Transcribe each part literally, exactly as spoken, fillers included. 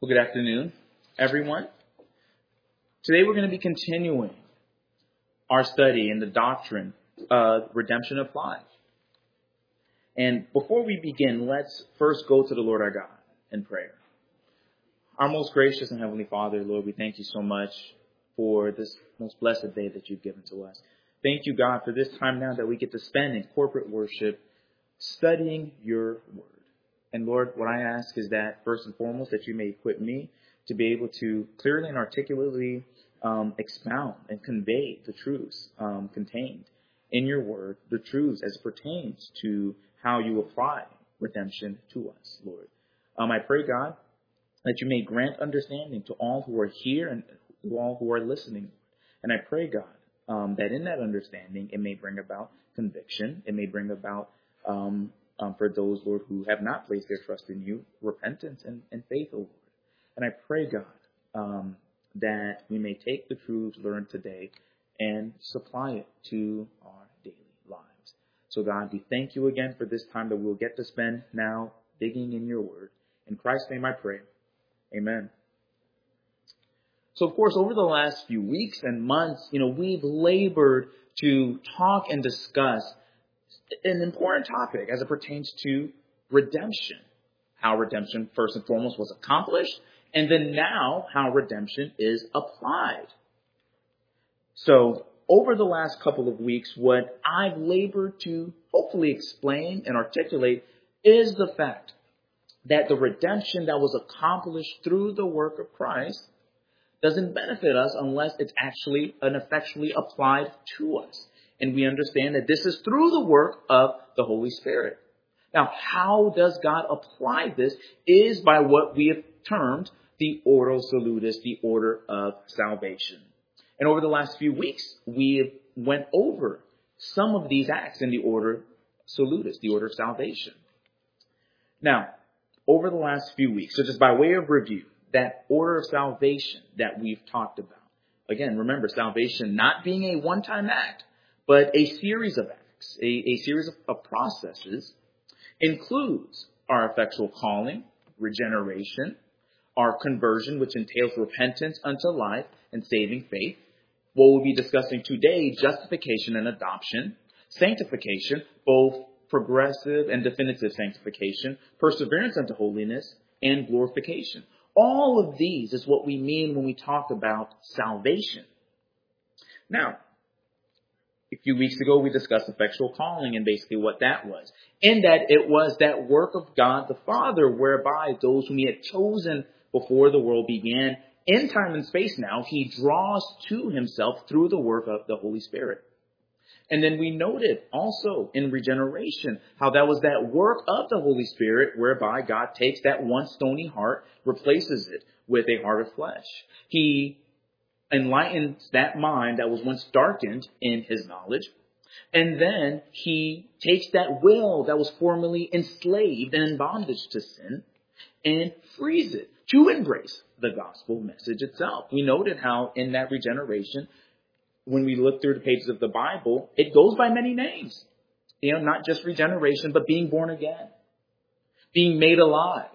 Well, good afternoon, everyone. Today we're going to be continuing our study in the doctrine of redemption applied. And before we begin, let's first go to the Lord our God in prayer. Our most gracious and heavenly Father, Lord, we thank you so much for this most blessed day that you've given to us. Thank you, God, for this time now that we get to spend in corporate worship studying your word. And Lord, what I ask is that first and foremost, that you may equip me to be able to clearly and articulately um, expound and convey the truths um, contained in your word, the truths as it pertains to how you apply redemption to us, Lord. Um, I pray, God, that you may grant understanding to all who are here and to all who are listening. And I pray, God, um, that in that understanding, it may bring about conviction. It may bring about um, Um, for those, Lord, who have not placed their trust in you, repentance and, and faith, O Lord. And I pray, God, um, that we may take the truths learned today and supply it to our daily lives. So, God, we thank you again for this time that we'll get to spend now digging in your word. In Christ's name I pray. Amen. So, of course, over the last few weeks and months, you know, we've labored to talk and discuss an important topic as it pertains to redemption. How redemption, first and foremost, was accomplished, and then now how redemption is applied. So, over the last couple of weeks, what I've labored to hopefully explain and articulate is the fact that the redemption that was accomplished through the work of Christ doesn't benefit us unless it's actually and effectually applied to us. And we understand that this is through the work of the Holy Spirit. Now, how does God apply this is by what we have termed the Ordo Salutis, the order of salvation. And over the last few weeks, we went over some of these acts in the Order Salutis, the order of salvation. Now, over the last few weeks, so just by way of review, that order of salvation that we've talked about. Again, remember, salvation not being a one-time act, but a series of acts, a, a series of, of processes, includes our effectual calling, regeneration, our conversion, which entails repentance unto life and saving faith. What we'll be discussing today, justification and adoption, sanctification, both progressive and definitive sanctification, perseverance unto holiness, and glorification. All of these is what we mean when we talk about salvation. Now, a few weeks ago, we discussed effectual calling and basically what that was. In that it was that work of God the Father whereby those whom he had chosen before the world began, in time and space now, he draws to himself through the work of the Holy Spirit. And then we noted also in regeneration how that was that work of the Holy Spirit whereby God takes that one stony heart, replaces it with a heart of flesh. He enlightens that mind that was once darkened in his knowledge. And then he takes that will that was formerly enslaved and in bondage to sin and frees it to embrace the gospel message itself. We noted how in that regeneration, when we look through the pages of the Bible, it goes by many names. You know, not just regeneration, but being born again, being made alive,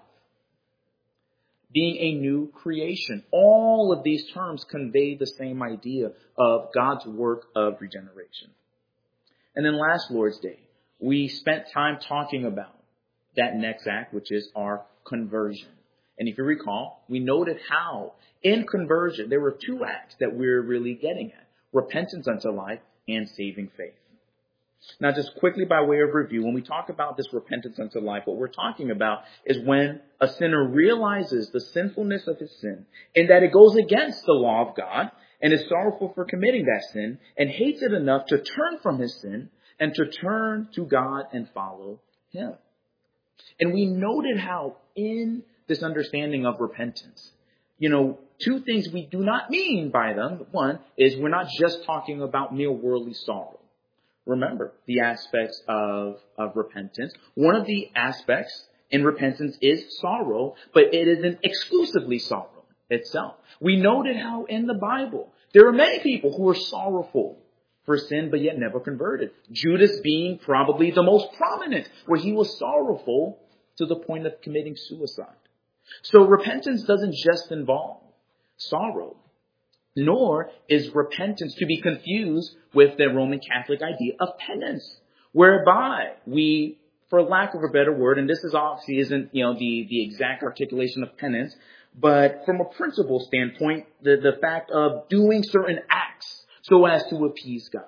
being a new creation. All of these terms convey the same idea of God's work of regeneration. And then last Lord's Day, we spent time talking about that next act, which is our conversion. And if you recall, we noted how in conversion, there were two acts that we're really getting at: repentance unto life and saving faith. Now, just quickly by way of review, when we talk about this repentance unto life, what we're talking about is when a sinner realizes the sinfulness of his sin and that it goes against the law of God and is sorrowful for committing that sin and hates it enough to turn from his sin and to turn to God and follow him. And we noted how in this understanding of repentance, you know, two things we do not mean by them. One is we're not just talking about mere worldly sorrow. Remember the aspects of, of repentance. One of the aspects in repentance is sorrow, but it isn't exclusively sorrow itself. We noted how in the Bible, there are many people who are sorrowful for sin, but yet never converted. Judas being probably the most prominent, where he was sorrowful to the point of committing suicide. So repentance doesn't just involve sorrow, nor is repentance to be confused with the Roman Catholic idea of penance, whereby we, for lack of a better word, and this is obviously isn't, you know, the, the exact articulation of penance, but from a principle standpoint, the, the fact of doing certain acts so as to appease God.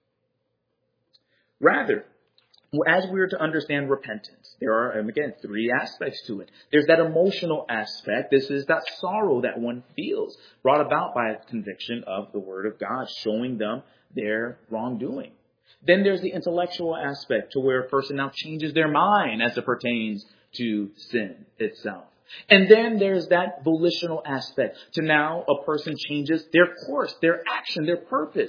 Rather, as we are to understand repentance, there are, again, three aspects to it. There's that emotional aspect. This is that sorrow that one feels, brought about by a conviction of the Word of God, showing them their wrongdoing. Then there's the intellectual aspect, to where a person now changes their mind as it pertains to sin itself. And then there's that volitional aspect, to now a person changes their course, their action, their purpose,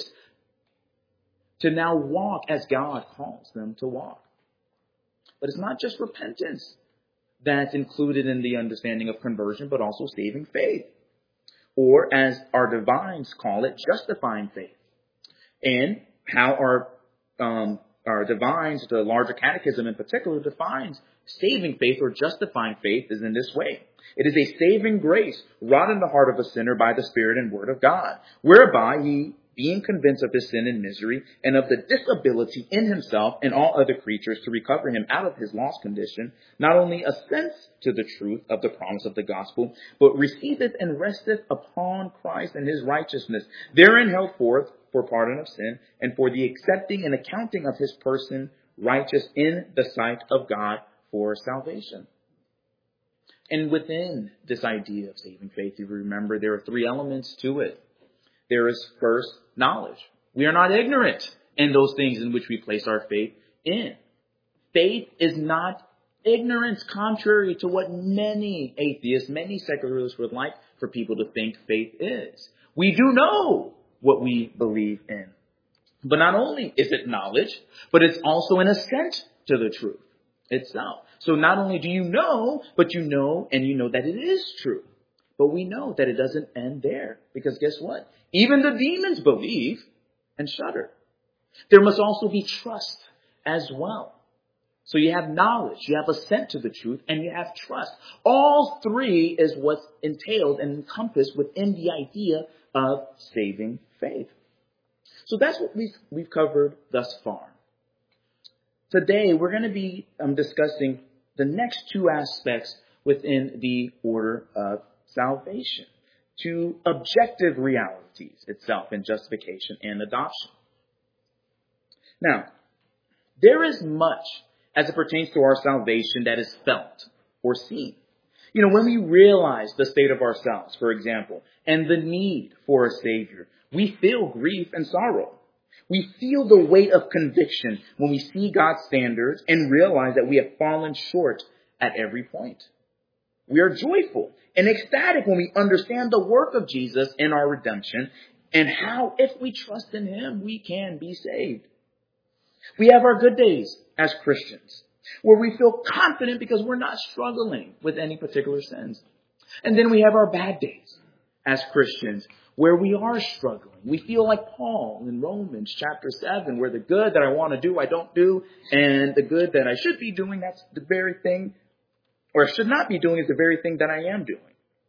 to now walk as God calls them to walk. But it's not just repentance that's included in the understanding of conversion, but also saving faith. Or as our divines call it, justifying faith. And how our, um, our divines, the larger catechism in particular, defines saving faith or justifying faith is in this way. It is a saving grace wrought in the heart of a sinner by the Spirit and Word of God, whereby he, being convinced of his sin and misery and of the disability in himself and all other creatures to recover him out of his lost condition, not only assents to the truth of the promise of the gospel, but receiveth and resteth upon Christ and his righteousness, therein held forth for pardon of sin and for the accepting and accounting of his person righteous in the sight of God for salvation. And within this idea of saving faith, you remember there are three elements to it. There is first knowledge. We are not ignorant in those things in which we place our faith in. Faith is not ignorance, contrary to what many atheists, many secularists would like for people to think faith is. We do know what we believe in. But not only is it knowledge, but it's also an assent to the truth itself. So not only do you know, but you know and you know that it is true. But we know that it doesn't end there. Because guess what? Even the demons believe and shudder. There must also be trust as well. So you have knowledge, you have assent to the truth, and you have trust. All three is what's entailed and encompassed within the idea of saving faith. So that's what we've, we've covered thus far. Today, we're going to be um, discussing the next two aspects within the order of salvation. Two objective realities itself in justification and adoption. Now, there is much as it pertains to our salvation that is felt or seen. You know, when we realize the state of ourselves, for example, and the need for a Savior, we feel grief and sorrow. We feel the weight of conviction when we see God's standards and realize that we have fallen short at every point. We are joyful and ecstatic when we understand the work of Jesus in our redemption and how, if we trust in Him, we can be saved. We have our good days as Christians, where we feel confident because we're not struggling with any particular sins. And then we have our bad days as Christians, where we are struggling. We feel like Paul in Romans chapter seven, where the good that I want to do, I don't do, and the good that I should be doing, that's the very thing, or should not be doing, is the very thing that I am doing.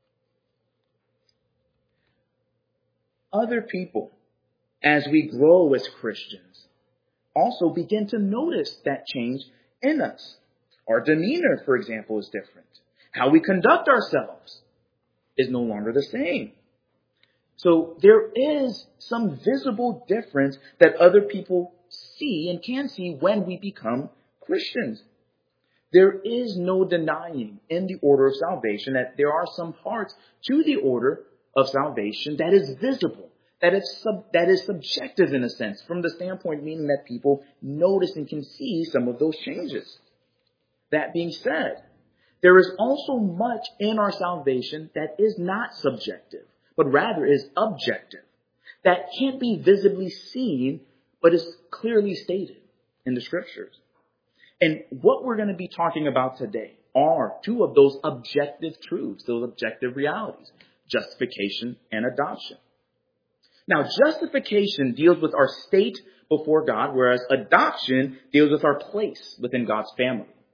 Other people, as we grow as Christians, also begin to notice that change in us. Our demeanor, for example, is different. How we conduct ourselves is no longer the same. So there is some visible difference that other people see and can see when we become Christians. There is no denying in the order of salvation that there are some parts to the order of salvation that is visible, that is sub, that is subjective in a sense, from the standpoint meaning that people notice and can see some of those changes. That being said, there is also much in our salvation that is not subjective, but rather is objective, that can't be visibly seen, but is clearly stated in the Scriptures. And what we're going to be talking about today are two of those objective truths, those objective realities, justification and adoption. Now, justification deals with our state before God, whereas adoption deals with our place within God's family.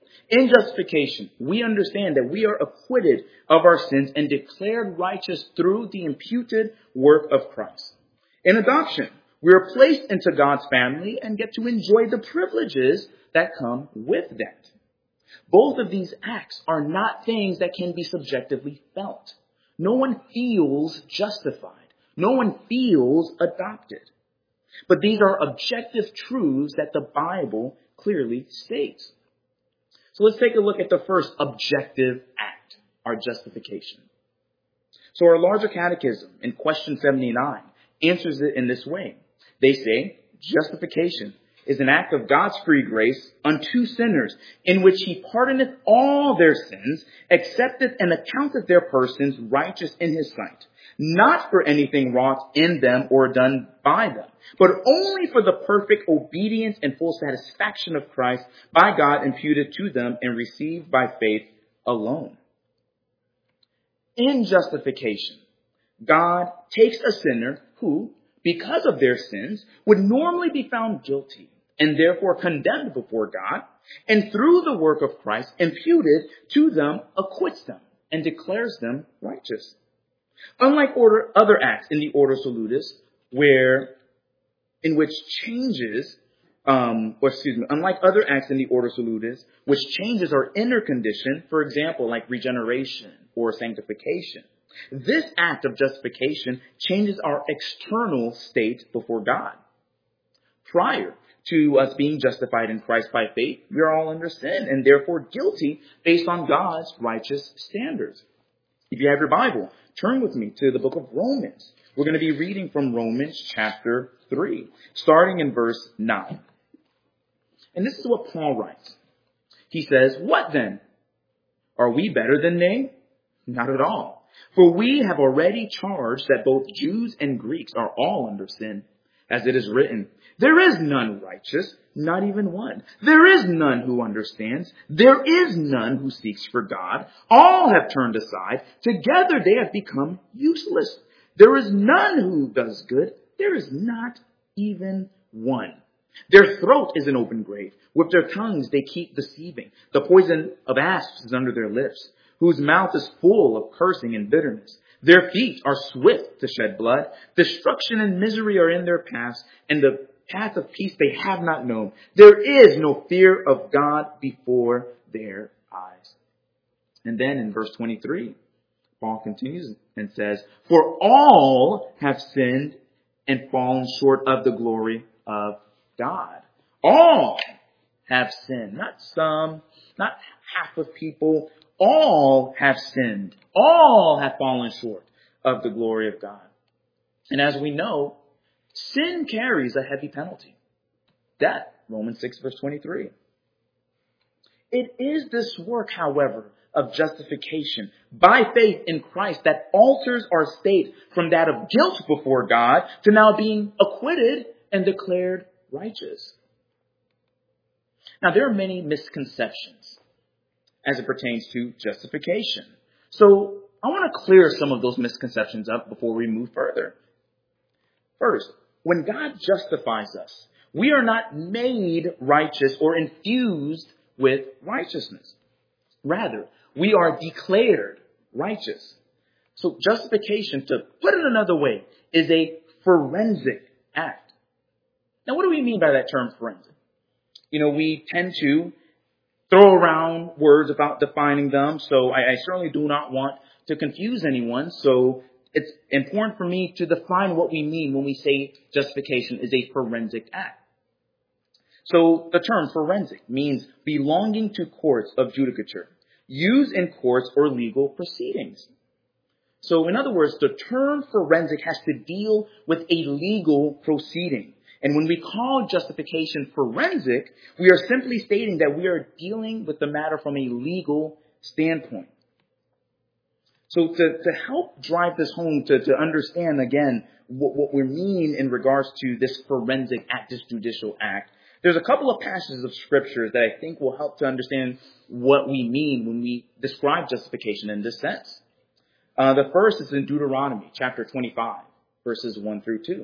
In justification, we understand that we are acquitted of our sins and declared righteous through the imputed work of Christ. In adoption, we are placed into God's family and get to enjoy the privileges that come with that. Both of these acts are not things that can be subjectively felt. No one feels justified. No one feels adopted. But these are objective truths that the Bible clearly states. So let's take a look at the first objective act, our justification. So our larger catechism in question seventy-nine answers it in this way. They say, justification is an act of God's free grace unto sinners, in which he pardoneth all their sins, accepteth and accounteth their persons righteous in his sight, not for anything wrought in them or done by them, but only for the perfect obedience and full satisfaction of Christ by God imputed to them and received by faith alone. In justification, God takes a sinner who, because of their sins, would normally be found guilty and therefore condemned before God, and through the work of Christ imputed to them, acquits them and declares them righteous. Unlike order, other acts in the Ordo Salutis, where in which changes, um, or excuse me, unlike other acts in the Ordo Salutis, which changes our inner condition, for example, like regeneration or sanctification, this act of justification changes our external state before God. Prior to us being justified in Christ by faith, we are all under sin and therefore guilty based on God's righteous standards. If you have your Bible, turn with me to the book of Romans. We're going to be reading from Romans chapter three, starting in verse nine. And this is what Paul writes. He says, "What then? Are we better than they? Not at all. For we have already charged that both Jews and Greeks are all under sin. As it is written, there is none righteous, not even one. There is none who understands. There is none who seeks for God. All have turned aside. Together they have become useless. There is none who does good. There is not even one. Their throat is an open grave. With their tongues they keep deceiving. The poison of asps is under their lips, whose mouth is full of cursing and bitterness. Their feet are swift to shed blood. Destruction and misery are in their paths, and the path of peace they have not known. There is no fear of God before their eyes." And then in verse twenty-three, Paul continues and says, "For all have sinned and fallen short of the glory of God." All have sinned. Not some, not half of people. All have sinned. All have fallen short of the glory of God. And as we know, sin carries a heavy penalty. Death. Romans six verse twenty-three. It is this work, however, of justification by faith in Christ that alters our state from that of guilt before God to now being acquitted and declared righteous. Now, there are many misconceptions as it pertains to justification. So I want to clear some of those misconceptions up before we move further. First, when God justifies us, we are not made righteous or infused with righteousness. Rather, we are declared righteous. So justification, to put it another way, is a forensic act. Now, what do we mean by that term forensic? You know, we tend to throw around words about defining them, so I, I certainly do not want to confuse anyone. So it's important for me to define what we mean when we say justification is a forensic act. So the term forensic means belonging to courts of judicature, used in courts or legal proceedings. So in other words, the term forensic has to deal with a legal proceeding. And when we call justification forensic, we are simply stating that we are dealing with the matter from a legal standpoint. So to, to help drive this home, to, to understand again what, what we mean in regards to this forensic act, this judicial act, there's a couple of passages of scriptures that I think will help to understand what we mean when we describe justification in this sense. Uh, the first is in Deuteronomy chapter twenty-five, verses one through two.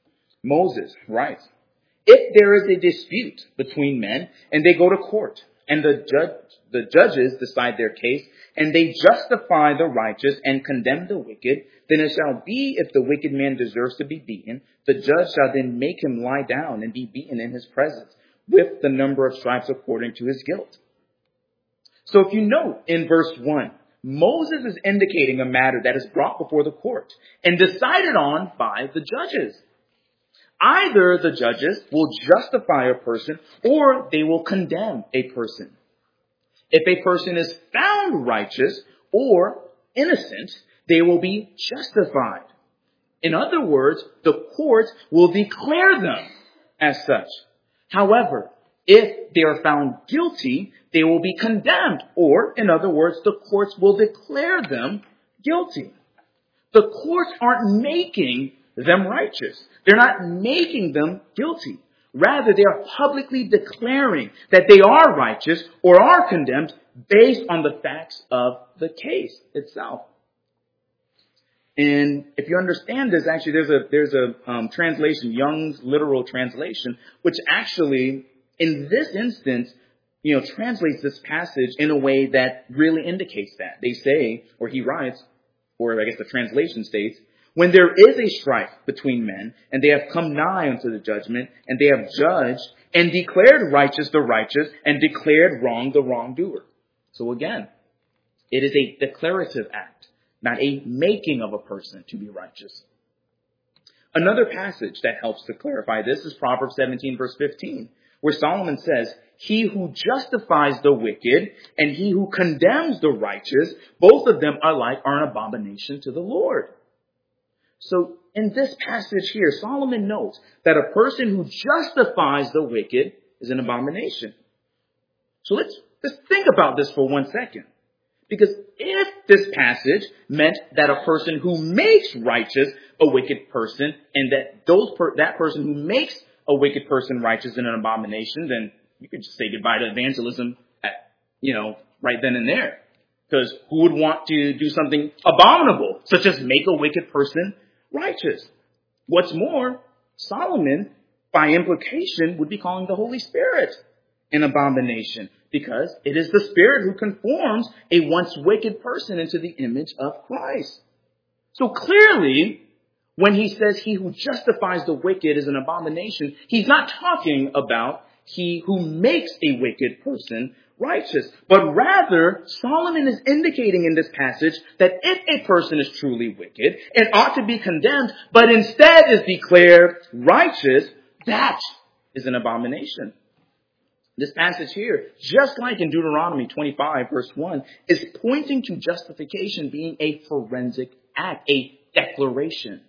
Moses writes, "If there is a dispute between men and they go to court, and the judge, the judges decide their case, and they justify the righteous and condemn the wicked, then it shall be, if the wicked man deserves to be beaten, the judge shall then make him lie down and be beaten in his presence, with the number of stripes according to his guilt. So if you note in verse one, Moses is indicating a matter that is brought before the court and decided on by the judges. Either the judges will justify a person or they will condemn a person. If a person is found righteous or innocent, they will be justified. In other words, the court will declare them as such. However, if they are found guilty, they will be condemned, or, in other words, the courts will declare them guilty. The courts aren't making them righteous. They're not making them guilty. Rather, they are publicly declaring that they are righteous or are condemned based on the facts of the case itself. And if you understand this, actually, there's a there's a um, translation, Young's literal translation, which actually, in this instance, you know, translates this passage in a way that really indicates that. They say, or he writes, or I guess the translation states, when there is a strife between men, and they have come nigh unto the judgment, and they have judged, and declared righteous the righteous, and declared wrong the wrongdoer. So again, it is a declarative act, not a making of a person to be righteous. Another passage that helps to clarify this is Proverbs seventeen, verse fifteen, where Solomon says, he who justifies the wicked and he who condemns the righteous, both of them alike are an abomination to the Lord. So in this passage here, Solomon notes that a person who justifies the wicked is an abomination. So let's, let's think about this for one second. Because if this passage meant that a person who makes righteous a wicked person, and that those per, that person who makes a wicked person righteous is an abomination, then you could just say goodbye to evangelism at, you know, right then and there. Because who would want to do something abominable, such as make a wicked person righteous? What's more, Solomon, by implication, would be calling the Holy Spirit an abomination, because it is the Spirit who conforms a once wicked person into the image of Christ. So clearly, when he says he who justifies the wicked is an abomination, he's not talking about he who makes a wicked person righteous. But rather, Solomon is indicating in this passage that if a person is truly wicked and ought to be condemned, but instead is declared righteous, that is an abomination. This passage here, just like in Deuteronomy twenty-five, verse one, is pointing to justification being a forensic act, a declaration.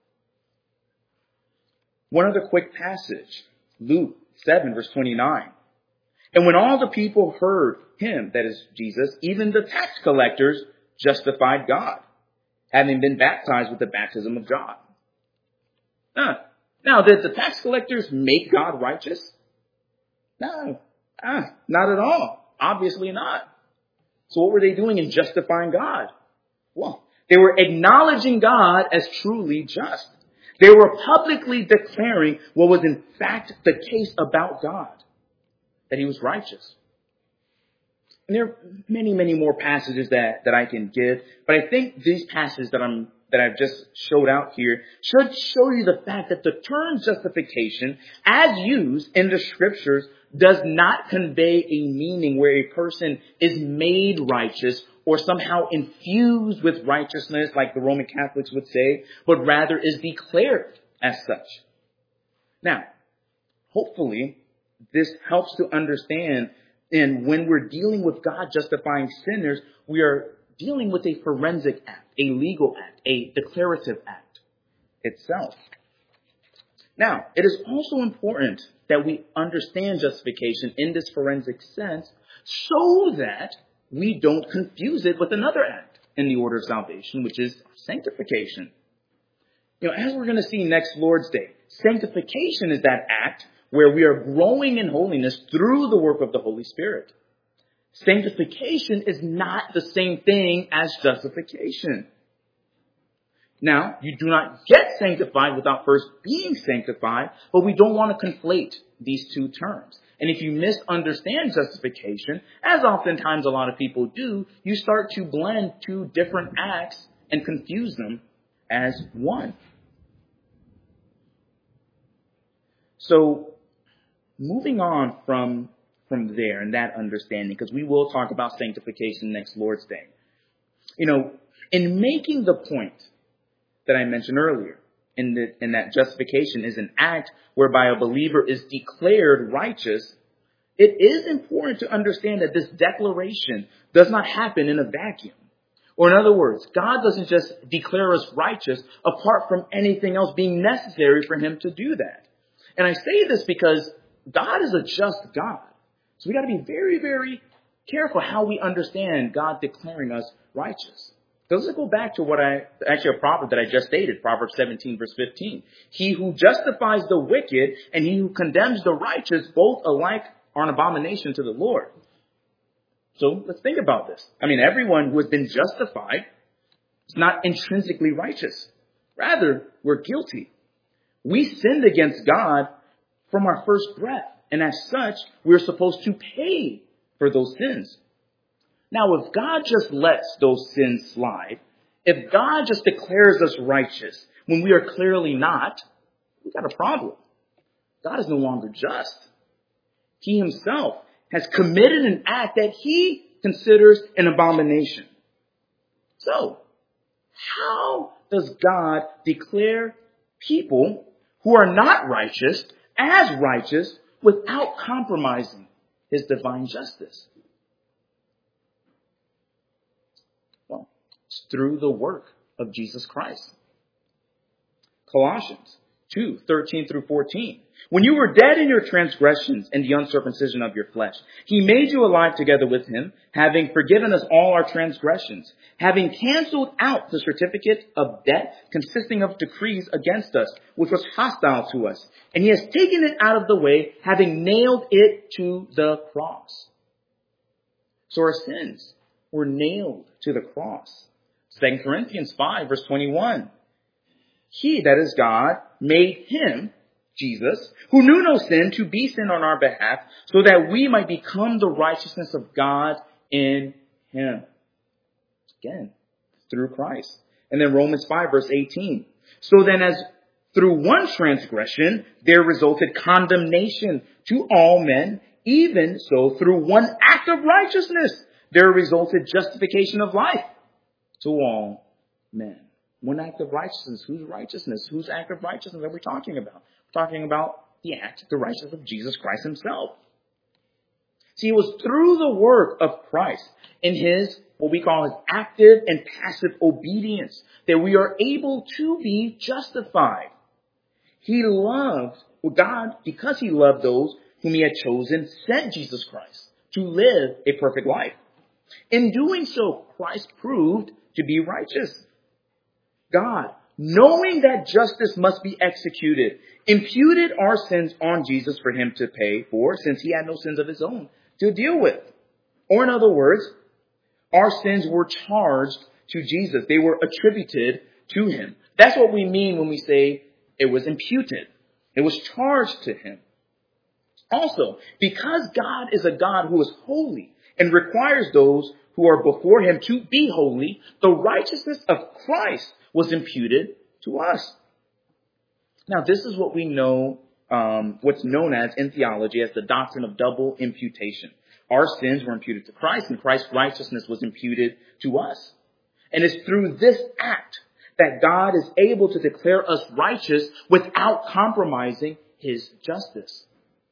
One other quick passage, Luke seven, verse twenty-nine. And when all the people heard him, that is Jesus, even the tax collectors justified God, having been baptized with the baptism of John. Uh, now, did the tax collectors make God righteous? No, ah, not at all. Obviously not. So what were they doing in justifying God? Well, they were acknowledging God as truly just. They were publicly declaring what was in fact the case about God, that he was righteous. And there are many, many more passages that, that I can give, but I think these passages that I'm that I've just showed out here should show you the fact that the term justification, as used in the scriptures, does not convey a meaning where a person is made righteous or somehow infused with righteousness, like the Roman Catholics would say, but rather is declared as such. Now, hopefully, this helps to understand, and when we're dealing with God justifying sinners, we are dealing with a forensic act, a legal act, a declarative act itself. Now, it is also important that we understand justification in this forensic sense so that we don't confuse it with another act in the order of salvation, which is sanctification. You know, as we're going to see next Lord's Day, sanctification is that act where we are growing in holiness through the work of the Holy Spirit. Sanctification is not the same thing as justification. Now, you do not get sanctified without first being sanctified, but we don't want to conflate these two terms. And if you misunderstand justification, as oftentimes a lot of people do, you start to blend two different acts and confuse them as one. So, moving on from, from there and that understanding, because we will talk about sanctification next Lord's Day. You know, in making the point that I mentioned earlier, in, the, in that justification is an act whereby a believer is declared righteous, it is important to understand that this declaration does not happen in a vacuum. Or in other words, God doesn't just declare us righteous apart from anything else being necessary for him to do that. And I say this because God is a just God. So we got to be very, very careful how we understand God declaring us righteous. So let's go back to what I, actually a proverb that I just stated, Proverbs seventeen, verse fifteen. He who justifies the wicked and he who condemns the righteous, both alike are an abomination to the Lord. So let's think about this. I mean, everyone who has been justified is not intrinsically righteous. Rather, we're guilty. We sinned against God from our first breath. And as such, we're supposed to pay for those sins. Now, if God just lets those sins slide, if God just declares us righteous when we are clearly not, we've got a problem. God is no longer just. He himself has committed an act that he considers an abomination. So, how does God declare people who are not righteous as righteous without compromising his divine justice? Well, it's through the work of Jesus Christ. Colossians two, thirteen through fourteen. When you were dead in your transgressions and the uncircumcision of your flesh, he made you alive together with him, having forgiven us all our transgressions, having canceled out the certificate of debt consisting of decrees against us, which was hostile to us. And he has taken it out of the way, having nailed it to the cross. So our sins were nailed to the cross. Second Corinthians five, verse twenty-one. He, that is God, made him, Jesus, who knew no sin, to be sin on our behalf, so that we might become the righteousness of God in him. Again, through Christ. And then Romans five, verse eighteen. So then as through one transgression there resulted condemnation to all men, even so through one act of righteousness there resulted justification of life to all men. One act of righteousness. Whose righteousness? Whose act of righteousness are we talking about? We're talking about the act, the righteousness of Jesus Christ himself. See, it was through the work of Christ in his, what we call his active and passive obedience, that we are able to be justified. He loved, well, God, because he loved those whom he had chosen, sent Jesus Christ to live a perfect life. In doing so, Christ proved to be righteous. God, knowing that justice must be executed, imputed our sins on Jesus for him to pay for, since he had no sins of his own to deal with. Or in other words, our sins were charged to Jesus. They were attributed to him. That's what we mean when we say it was imputed. It was charged to him. Also, because God is a God who is holy and requires those who are before him to be holy, the righteousness of Christ was imputed to us. Now, this is what we know, um, what's known as in theology as the doctrine of double imputation. Our sins were imputed to Christ, and Christ's righteousness was imputed to us. And it's through this act that God is able to declare us righteous without compromising his justice.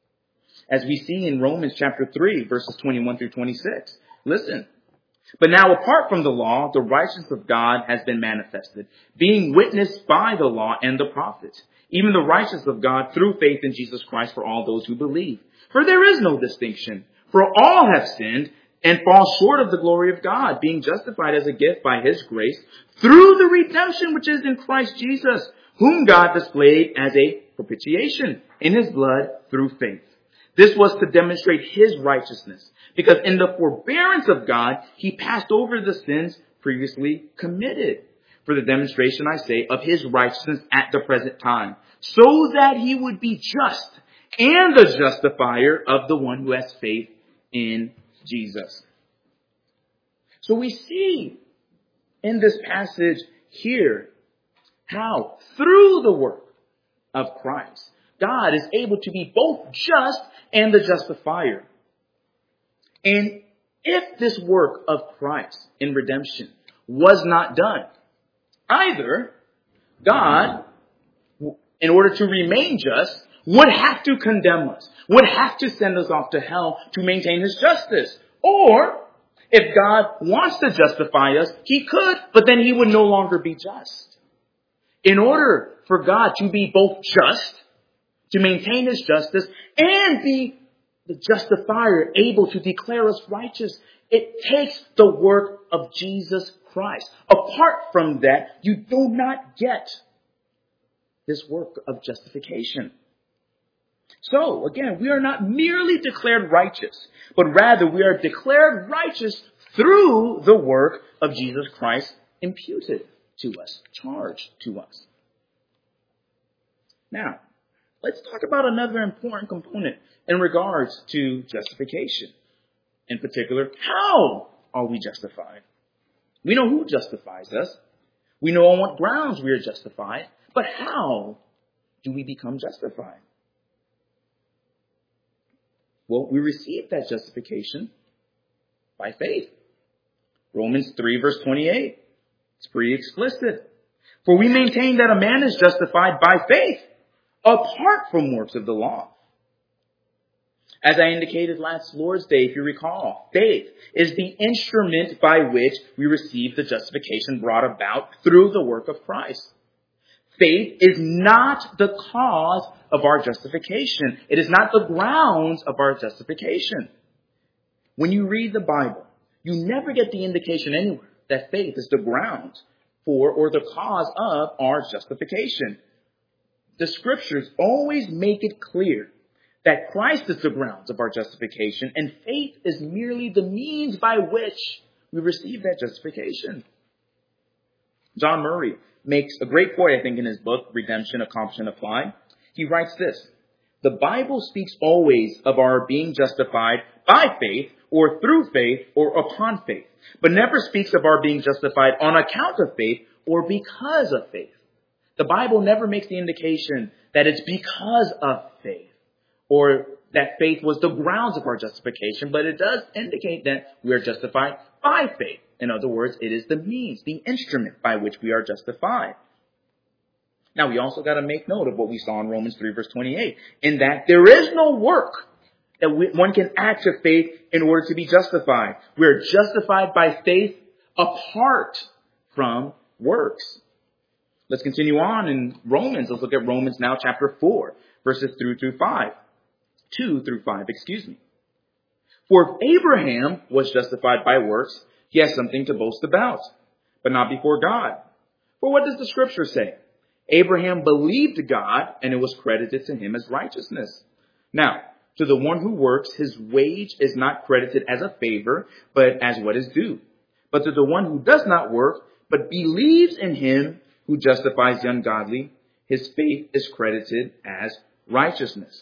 As we see in Romans chapter three, verses twenty-one through twenty-six. Listen. But now, apart from the law, the righteousness of God has been manifested, being witnessed by the law and the prophets, even the righteousness of God through faith in Jesus Christ for all those who believe. For there is no distinction, for all have sinned and fall short of the glory of God, being justified as a gift by his grace through the redemption which is in Christ Jesus, whom God displayed as a propitiation in his blood through faith. This was to demonstrate his righteousness, because in the forbearance of God, he passed over the sins previously committed. For the demonstration, I say, of his righteousness at the present time, so that he would be just and the justifier of the one who has faith in Jesus. So we see in this passage here how through the work of Christ, God is able to be both just and the justifier. And if this work of Christ in redemption was not done, either God, in order to remain just, would have to condemn us, would have to send us off to hell to maintain his justice. Or, if God wants to justify us, he could, but then he would no longer be just. In order for God to be both just, to maintain his justice, and be the justifier, able to declare us righteous, it takes the work of Jesus Christ. Apart from that, you do not get this work of justification. So, again, we are not merely declared righteous, but rather we are declared righteous through the work of Jesus Christ imputed to us, charged to us. Now, let's talk about another important component in regards to justification. In particular, how are we justified? We know who justifies us. We know on what grounds we are justified. But how do we become justified? Well, we receive that justification by faith. Romans three verse twenty-eight. It's pretty explicit. For we maintain that a man is justified by faith, apart from works of the law. As I indicated last Lord's Day, if you recall, faith is the instrument by which we receive the justification brought about through the work of Christ. Faith is not the cause of our justification. It is not the grounds of our justification. When you read the Bible, you never get the indication anywhere that faith is the grounds for or the cause of our justification. The scriptures always make it clear that Christ is the grounds of our justification, and faith is merely the means by which we receive that justification. John Murray makes a great point, I think, in his book, Redemption, Accomplished and Applied. He writes this: the Bible speaks always of our being justified by faith, or through faith, or upon faith, but never speaks of our being justified on account of faith or because of faith. The Bible never makes the indication that it's because of faith, or that faith was the grounds of our justification, but it does indicate that we are justified by faith. In other words, it is the means, the instrument by which we are justified. Now, we also got to make note of what we saw in Romans three verse twenty-eight, in that there is no work that we, one can add to faith in order to be justified. We are justified by faith apart from works. Let's continue on in Romans. Let's look at Romans now, chapter four, verses three through five. two through five, excuse me. For if Abraham was justified by works, he has something to boast about, but not before God. For what does the scripture say? Abraham believed God, and it was credited to him as righteousness. Now, to the one who works, his wage is not credited as a favor, but as what is due. But to the one who does not work, but believes in him who justifies the ungodly, his faith is credited as righteousness.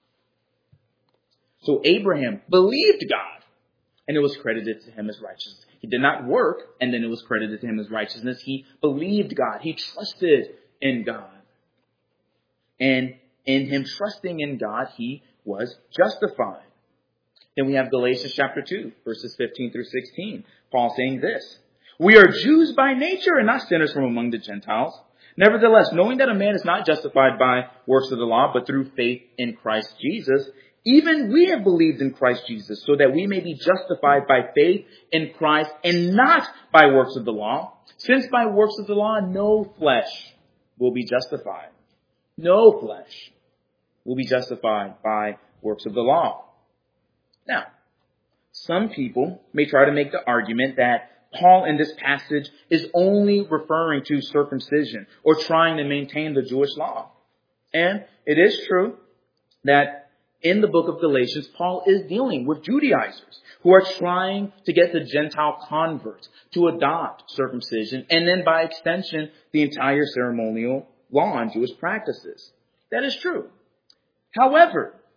So Abraham believed God, and it was credited to him as righteousness. He did not work, and then it was credited to him as righteousness. He believed God. He trusted in God. And in him trusting in God, he was justified. Then we have Galatians chapter two, verses fifteen through sixteen. Paul saying this: we are Jews by nature and not sinners from among the Gentiles. Nevertheless, knowing that a man is not justified by works of the law, but through faith in Christ Jesus, even we have believed in Christ Jesus, so that we may be justified by faith in Christ and not by works of the law. Since by works of the law, no flesh will be justified. No flesh will be justified by works of the law. Now, some people may try to make the argument that Paul in this passage is only referring to circumcision or trying to maintain the Jewish law. And it is true that in the book of Galatians, Paul is dealing with Judaizers who are trying to get the Gentile converts to adopt circumcision and then by extension, the entire ceremonial law and Jewish practices. That is true. However,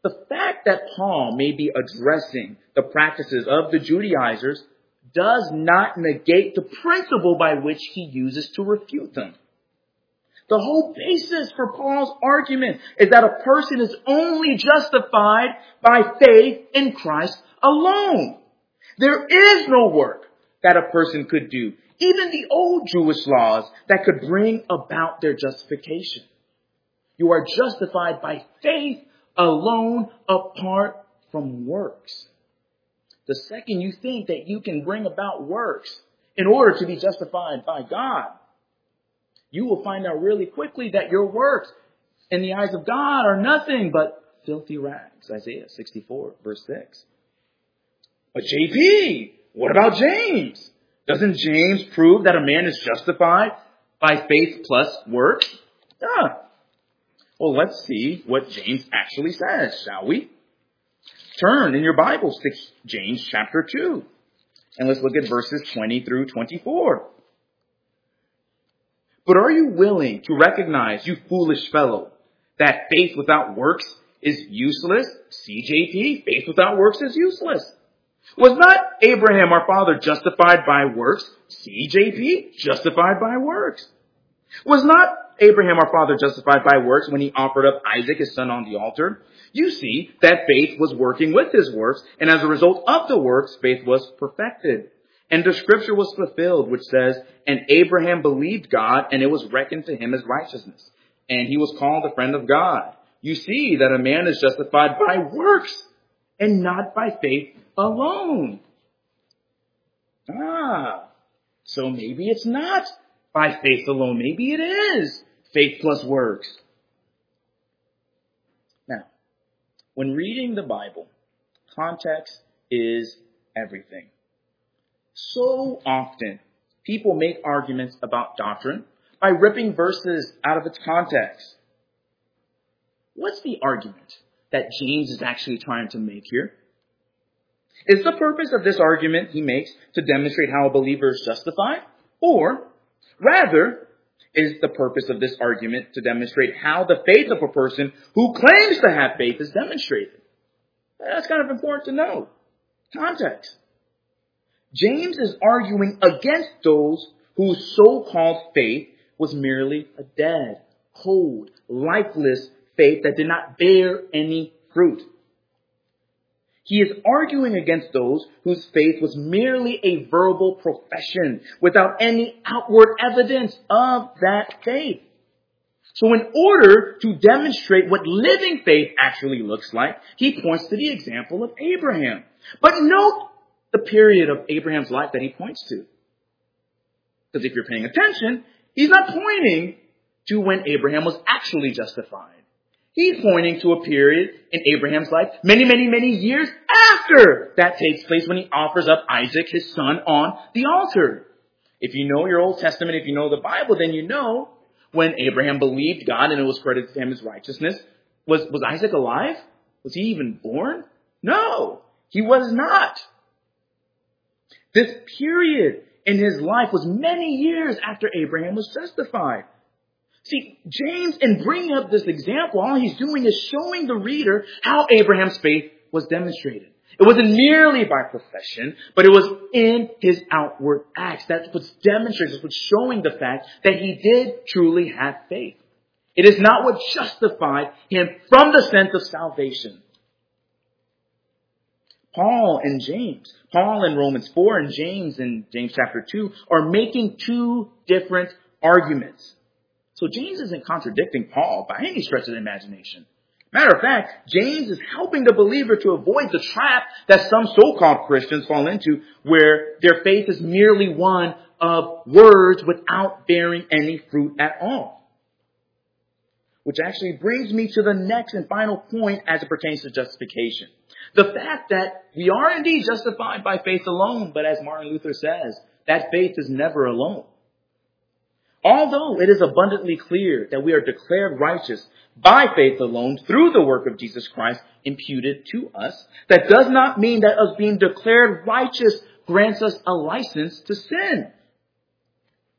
The fact that Paul may be addressing the practices of the Judaizers does not negate the principle by which he uses to refute them. The whole basis for Paul's argument is that a person is only justified by faith in Christ alone. There is no work that a person could do, even the old Jewish laws, that could bring about their justification. You are justified by faith alone, apart from works. The second you think that you can bring about works in order to be justified by God, you will find out really quickly that your works in the eyes of God are nothing but filthy rags. Isaiah sixty-four, verse six. But J P, what about James? Doesn't James prove that a man is justified by faith plus works? Yeah. Well, let's see what James actually says, shall we? Turn in your Bibles to James chapter two. And let's look at verses twenty through twenty-four. But are you willing to recognize, you foolish fellow, that faith without works is useless? C J P, faith without works is useless. Was not Abraham our father justified by works? C J P, justified by works. Was not Abraham our father justified by works when he offered up Isaac his son on the altar? You see that faith was working with his works, and as a result of the works, faith was perfected. And the scripture was fulfilled, which says, and Abraham believed God, and it was reckoned to him as righteousness. And he was called a friend of God. You see that a man is justified by works, and not by faith alone. Ah, so maybe it's not by faith alone. Maybe it is faith plus works. Now, when reading the Bible, context is everything. So often, people make arguments about doctrine by ripping verses out of its context. What's the argument that James is actually trying to make here? Is the purpose of this argument he makes to demonstrate how a believer is justified? Or, rather, is the purpose of this argument to demonstrate how the faith of a person who claims to have faith is demonstrated? That's kind of important to know. Context. James is arguing against those whose so-called faith was merely a dead, cold, lifeless faith that did not bear any fruit. He is arguing against those whose faith was merely a verbal profession without any outward evidence of that faith. So in order to demonstrate what living faith actually looks like, he points to the example of Abraham. But note the period of Abraham's life that he points to. Because if you're paying attention, he's not pointing to when Abraham was actually justified. He's pointing to a period in Abraham's life many, many, many years after that takes place when he offers up Isaac, his son, on the altar. If you know your Old Testament, if you know the Bible, then you know when Abraham believed God and it was credited to him as righteousness. Was, was Isaac alive? Was he even born? No, he was not. This period in his life was many years after Abraham was justified. See, James, in bringing up this example, all he's doing is showing the reader how Abraham's faith was demonstrated. It wasn't merely by profession, but it was in his outward acts. That's what's demonstrated, that's what's showing the fact that he did truly have faith. It is not what justified him from the sense of salvation. Paul and James, Paul in Romans four and James in James chapter two are making two different arguments. So James isn't contradicting Paul by any stretch of the imagination. Matter of fact, James is helping the believer to avoid the trap that some so-called Christians fall into, where their faith is merely one of words without bearing any fruit at all. Which actually brings me to the next and final point as it pertains to justification. The fact that we are indeed justified by faith alone, but as Martin Luther says, that faith is never alone. Although it is abundantly clear that we are declared righteous by faith alone through the work of Jesus Christ imputed to us, that does not mean that us being declared righteous grants us a license to sin.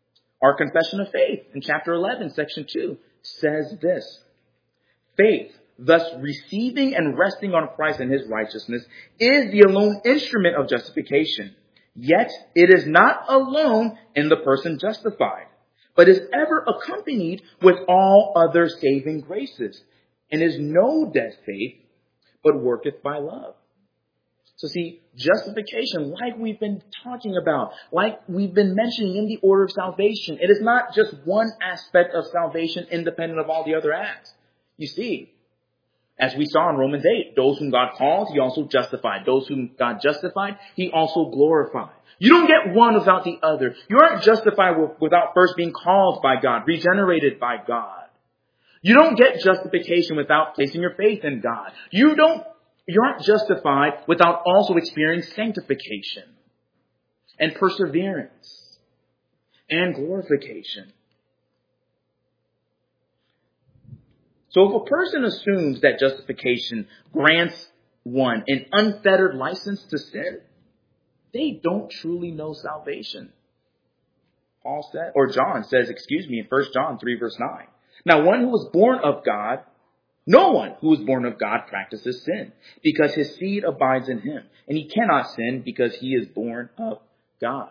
Our confession of faith in chapter eleven, section two, says this: faith thus receiving and resting on Christ and his righteousness, is the alone instrument of justification. Yet it is not alone in the person justified, but is ever accompanied with all other saving graces, and is no dead faith, but worketh by love. So see, justification, like we've been talking about, like we've been mentioning in the order of salvation, it is not just one aspect of salvation independent of all the other acts. You see, as we saw in Romans eight, those whom God called, he also justified. Those whom God justified, he also glorified. You don't get one without the other. You aren't justified without first being called by God, regenerated by God. You don't get justification without placing your faith in God. You don't You aren't justified without also experiencing sanctification and perseverance and glorification. So if a person assumes that justification grants one an unfettered license to sin, they don't truly know salvation. Paul said, or John says, excuse me, in First John three verse nine. Now one who was born of God, no one who is born of God practices sin, because his seed abides in him, and he cannot sin because he is born of God.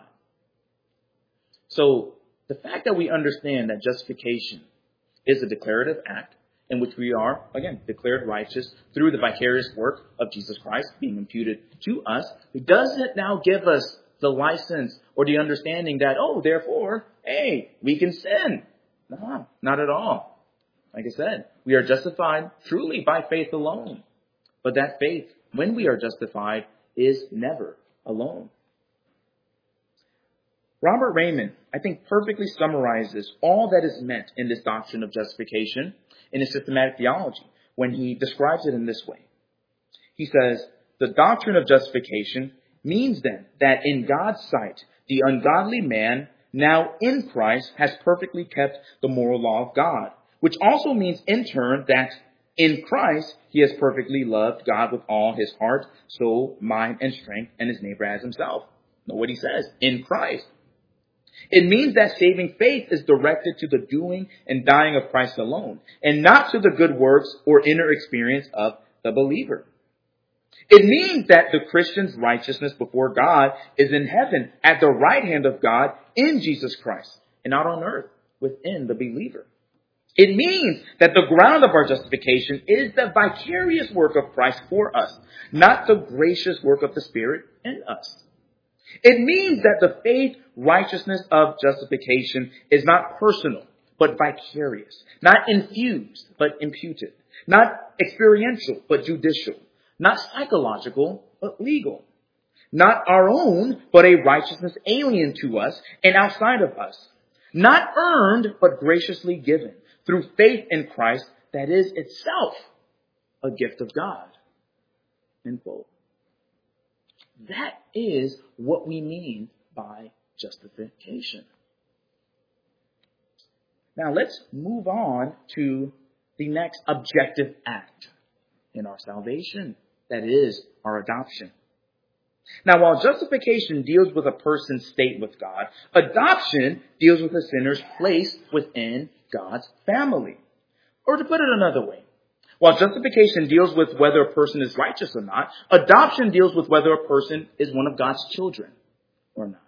So the fact that we understand that justification is a declarative act in which we are, again, declared righteous through the vicarious work of Jesus Christ being imputed to us, doesn't now give us the license or the understanding that, oh, therefore, hey, we can sin. No, not at all. Like I said, we are justified truly by faith alone. But that faith, when we are justified, is never alone. Robert Raymond, I think, perfectly summarizes all that is meant in this doctrine of justification in his systematic theology when he describes it in this way. He says, the doctrine of justification means then that in God's sight, the ungodly man, now in Christ, has perfectly kept the moral law of God. Which also means in turn that in Christ, he has perfectly loved God with all his heart, soul, mind, and strength, and his neighbor as himself. Know what he says? In Christ. It means that saving faith is directed to the doing and dying of Christ alone, and not to the good works or inner experience of the believer. It means that the Christian's righteousness before God is in heaven at the right hand of God in Jesus Christ, and not on earth within the believer. It means that the ground of our justification is the vicarious work of Christ for us, not the gracious work of the Spirit in us. It means that the faith righteousness of justification is not personal, but vicarious, not infused, but imputed, not experiential, but judicial, not psychological, but legal, not our own, but a righteousness alien to us and outside of us, not earned, but graciously given through faith in Christ that is itself a gift of God. End quote. That is what we mean by justification. Now let's move on to the next objective act in our salvation. That is our adoption. Now, while justification deals with a person's state with God, adoption deals with a sinner's place within God's family. Or to put it another way, while justification deals with whether a person is righteous or not, adoption deals with whether a person is one of God's children or not.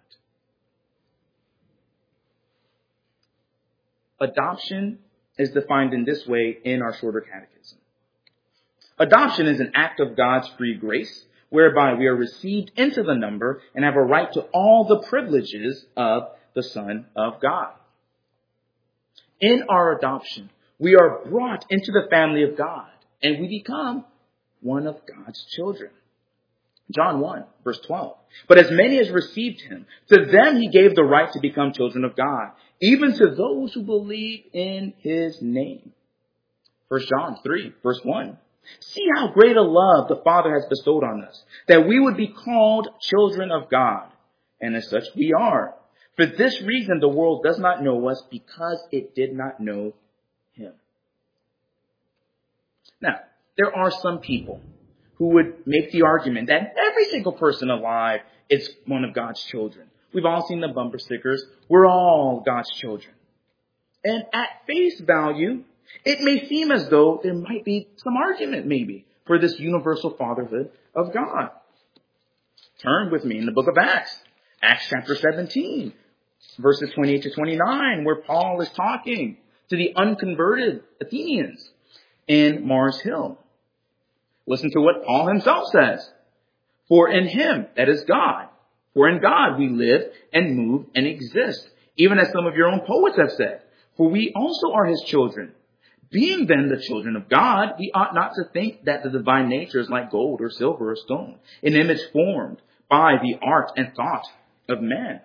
Adoption is defined in this way in our shorter catechism. Adoption is an act of God's free grace, whereby we are received into the number and have a right to all the privileges of the Son of God. In our adoption, we are brought into the family of God, and we become one of God's children. John one, verse twelve. But as many as received him, to them he gave the right to become children of God, even to those who believe in his name. First John three, verse one. See how great a love the Father has bestowed on us, that we would be called children of God. And as such we are. For this reason the world does not know us, because it did not know him. Now, there are some people who would make the argument that every single person alive is one of God's children. We've all seen the bumper stickers. We're all God's children. And at face value, It may seem as though there might be some argument, maybe, for this universal fatherhood of God. Turn with me in the book of Acts, Acts chapter seventeen, verses twenty-eight to twenty-nine, where Paul is talking to the unconverted Athenians in Mars Hill. Listen to what Paul himself says. For in him, that is God, for in God we live and move and exist, even as some of your own poets have said. For we also are his children. Being then the children of God, we ought not to think that the divine nature is like gold or silver or stone, an image formed by the art and thought of man.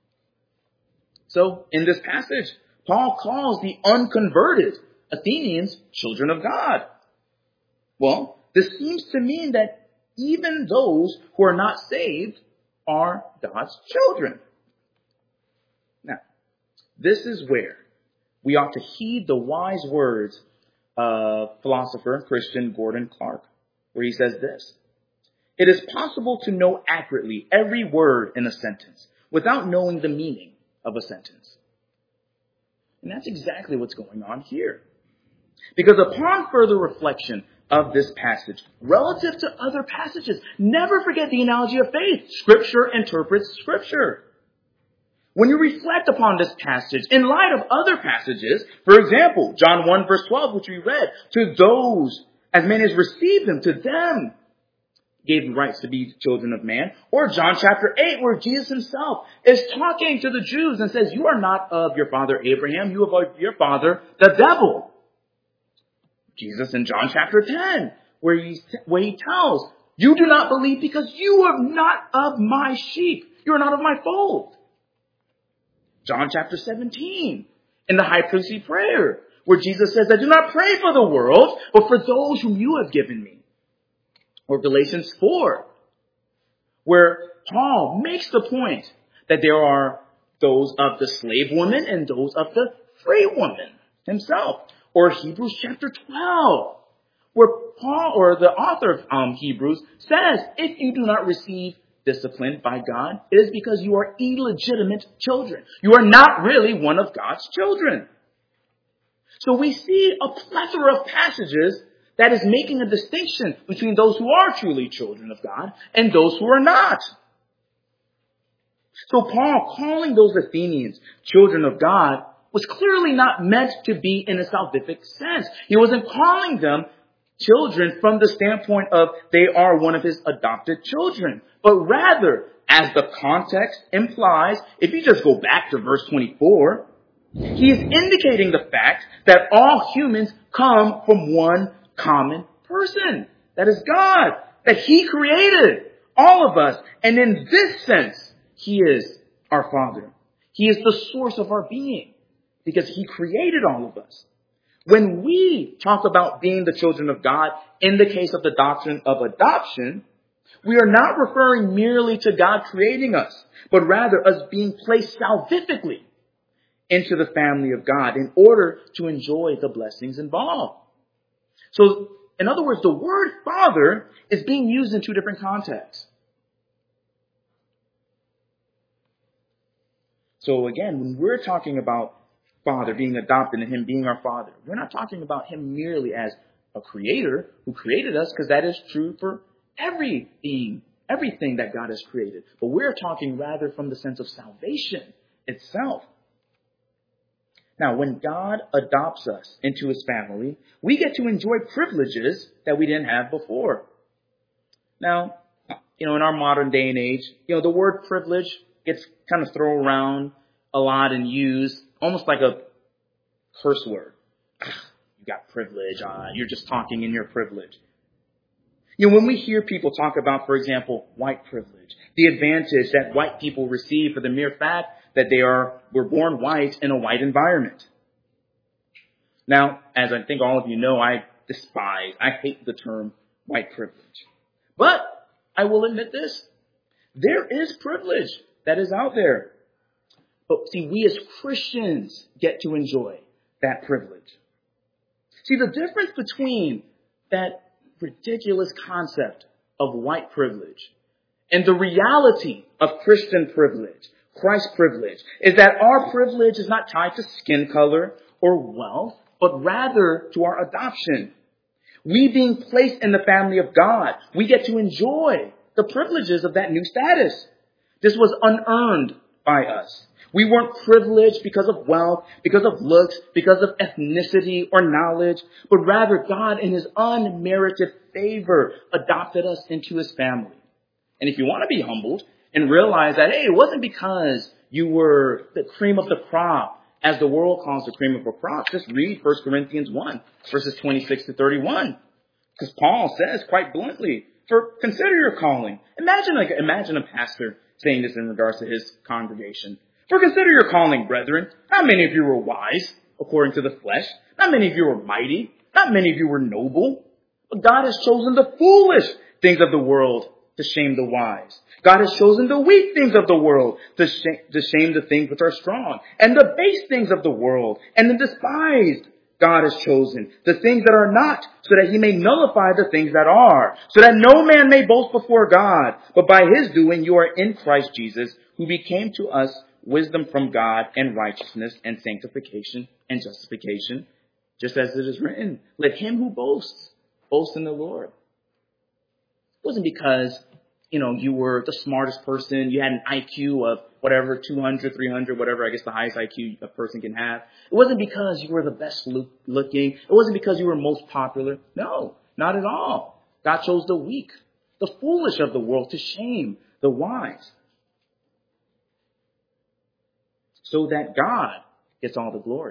So in this passage, Paul calls the unconverted Athenians children of God. Well, this seems to mean that even those who are not saved are God's children. Now, this is where we ought to heed the wise words of philosopher and Christian Gordon Clark, where he says this: it is possible to know accurately every word in a sentence without knowing the meaning of a sentence. And that's exactly what's going on here. Because upon further reflection of this passage, relative to other passages, never forget the analogy of faith. Scripture interprets Scripture. When you reflect upon this passage in light of other passages, for example, John one verse twelve, which we read, to those as many as received him, to them gave the rights to be children of man. Or John chapter eight, where Jesus himself is talking to the Jews and says, you are not of your father Abraham, you are of your father the devil. Jesus in John chapter ten, where he, where he tells, you do not believe because you are not of my sheep. You are not of my fold. John chapter seventeen, in the high priestly prayer, where Jesus says, I do not pray for the world, but for those whom you have given me. Or Galatians four, where Paul makes the point that there are those of the slave woman and those of the free woman himself. Or Hebrews chapter twelve, where Paul, or the author of um, Hebrews, says, if you do not receive discipline by God, it is because you are illegitimate children. You are not really one of God's children. So we see a plethora of passages that is making a distinction between those who are truly children of God and those who are not. So Paul, calling those Athenians children of God, was clearly not meant to be in a salvific sense. He wasn't calling them children from the standpoint of they are one of his adopted children, but rather, as the context implies, if you just go back to verse twenty-four, he is indicating the fact that all humans come from one common person. That is God, that he created all of us. And in this sense, he is our Father. He is the source of our being because he created all of us. When we talk about being the children of God in the case of the doctrine of adoption, we are not referring merely to God creating us, but rather us being placed salvifically into the family of God in order to enjoy the blessings involved. So, in other words, the word father is being used in two different contexts. So again, when we're talking about Father being adopted and him being our Father, we're not talking about him merely as a creator who created us, because that is true for every being, everything that God has created. But we're talking rather from the sense of salvation itself. Now, when God adopts us into his family, we get to enjoy privileges that we didn't have before. Now, you know, in our modern day and age, you know, the word privilege gets kind of thrown around a lot and used almost like a curse word. You got privilege. Uh, you're just talking in your privilege. You know, when we hear people talk about, for example, white privilege, the advantage that white people receive for the mere fact that they are were born white in a white environment. Now, as I think all of you know, I despise, I hate the term white privilege. But I will admit this, there is privilege that is out there. But see, we as Christians get to enjoy that privilege. See, the difference between that ridiculous concept of white privilege and the reality of Christian privilege, Christ's privilege, is that our privilege is not tied to skin color or wealth but rather to our adoption. We being placed in the family of God, we get to enjoy the privileges of that new status. This was unearned by us. We weren't privileged because of wealth, because of looks, because of ethnicity or knowledge, but rather God in his unmerited favor adopted us into his family. And if you want to be humbled and realize that, hey, it wasn't because you were the cream of the crop, as the world calls the cream of the crop, just read First Corinthians one, verses twenty-six to thirty-one. Because Paul says quite bluntly, for consider your calling. Imagine like imagine a pastor saying this in regards to his congregation. For consider your calling, brethren. Not many of you were wise, according to the flesh. Not many of you were mighty. Not many of you were noble. But God has chosen the foolish things of the world to shame the wise. God has chosen the weak things of the world to shame, to shame the things which are strong. And the base things of the world and the despised God has chosen the things that are not, so that he may nullify the things that are, so that no man may boast before God. But by his doing you are in Christ Jesus, who became to us wisdom from God and righteousness and sanctification and justification, just as it is written, let him who boasts boast in the Lord. It wasn't because, you know, you were the smartest person, you had an I Q of whatever, two hundred, three hundred, whatever, I guess the highest I Q a person can have. It wasn't because you were the best look, looking. It wasn't because you were most popular. No, not at all. God chose the weak, the foolish of the world to shame the wise, so that God gets all the glory.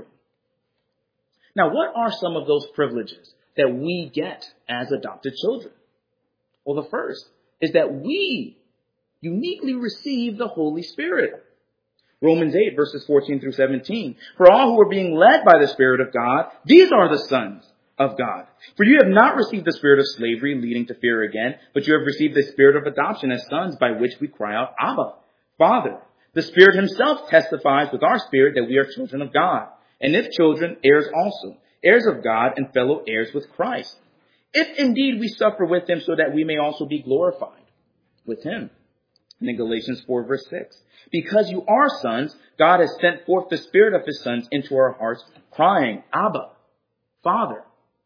Now, what are some of those privileges that we get as adopted children? Well, the first is that we uniquely receive the Holy Spirit. Romans eight, verses fourteen through seventeen. For all who are being led by the Spirit of God, these are the sons of God. For you have not received the spirit of slavery leading to fear again, but you have received the spirit of adoption as sons, by which we cry out, Abba, Father. The Spirit himself testifies with our spirit that we are children of God. And if children, heirs also, heirs of God and fellow heirs with Christ. If indeed we suffer with him, so that we may also be glorified with him. And in Galatians four, verse six. Because you are sons, God has sent forth the Spirit of his sons into our hearts, crying, Abba, Father.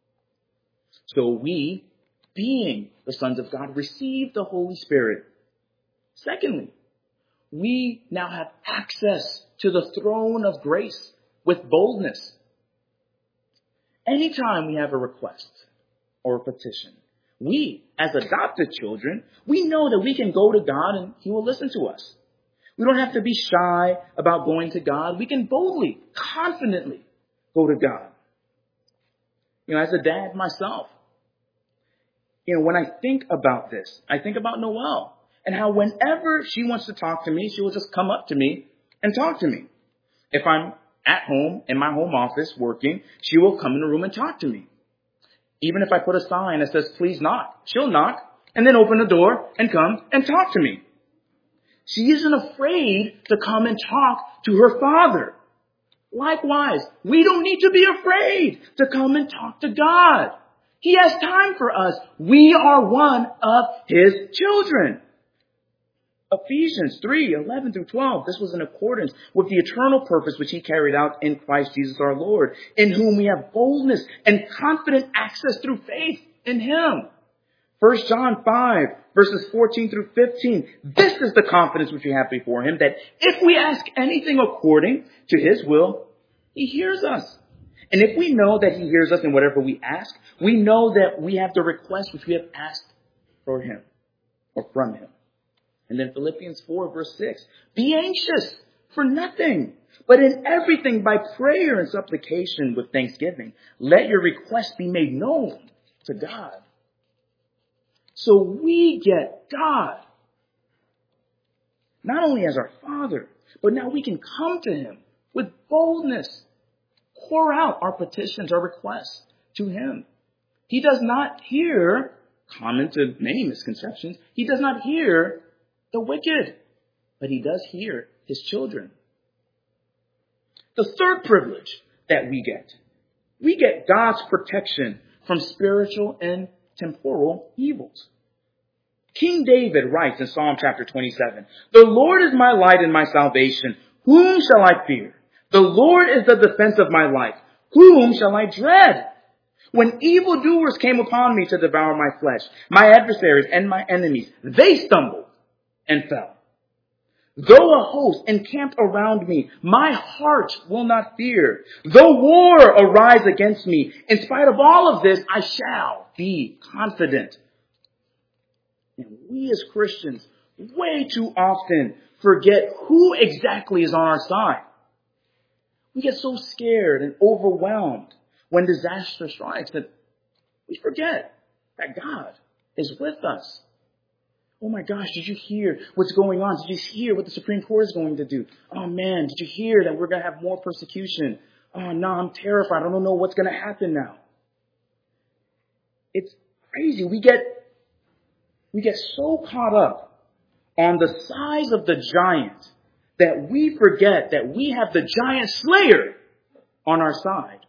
So we, being the sons of God, receive the Holy Spirit. Secondly, we now have access to the throne of grace with boldness. Anytime we have a request or a petition, we, as adopted children, we know that we can go to God and he will listen to us. We don't have to be shy about going to God. We can boldly, confidently go to God. You know, as a dad myself, you know, when I think about this, I think about Noelle and how whenever she wants to talk to me, she will just come up to me and talk to me. If I'm at home in my home office working, she will come in the room and talk to me. Even if I put a sign that says, please knock, she'll knock and then open the door and come and talk to me. She isn't afraid to come and talk to her Father. Likewise, we don't need to be afraid to come and talk to God. He has time for us. We are one of his children. Ephesians three, eleven through twelve. This was in accordance with the eternal purpose which he carried out in Christ Jesus our Lord, in whom we have boldness and confident access through faith in him. First John five, verses fourteen through fifteen. This is the confidence which we have before him, that if we ask anything according to his will, he hears us. And if we know that he hears us in whatever we ask, we know that we have the request which we have asked for him or from him. And then Philippians four, verse six. Be anxious for nothing, but in everything by prayer and supplication with thanksgiving, let your requests be made known to God. So we get God, not only as our Father, but now we can come to him with boldness, pour out our petitions, our requests to him. He does not hear, common to many misconceptions, he does not hear the wicked, but he does hear his children. The third privilege that we get, we get God's protection from spiritual and temporal evils. King David writes in Psalm chapter twenty-seven, the Lord is my light and my salvation. Whom shall I fear? The Lord is the defense of my life. Whom shall I dread? When evildoers came upon me to devour my flesh, my adversaries and my enemies, they stumbled and fell. Though a host encamp around me, my heart will not fear. Though war arise against me, in spite of all of this, I shall be confident. And we as Christians way too often forget who exactly is on our side. We get so scared and overwhelmed when disaster strikes that we forget that God is with us. Oh my gosh, did you hear what's going on? Did you hear what the Supreme Court is going to do? Oh man, did you hear that we're going to have more persecution? Oh no, I'm terrified. I don't know what's going to happen now. It's crazy. We get, we get so caught up on the size of the giant that we forget that we have the giant slayer on our side.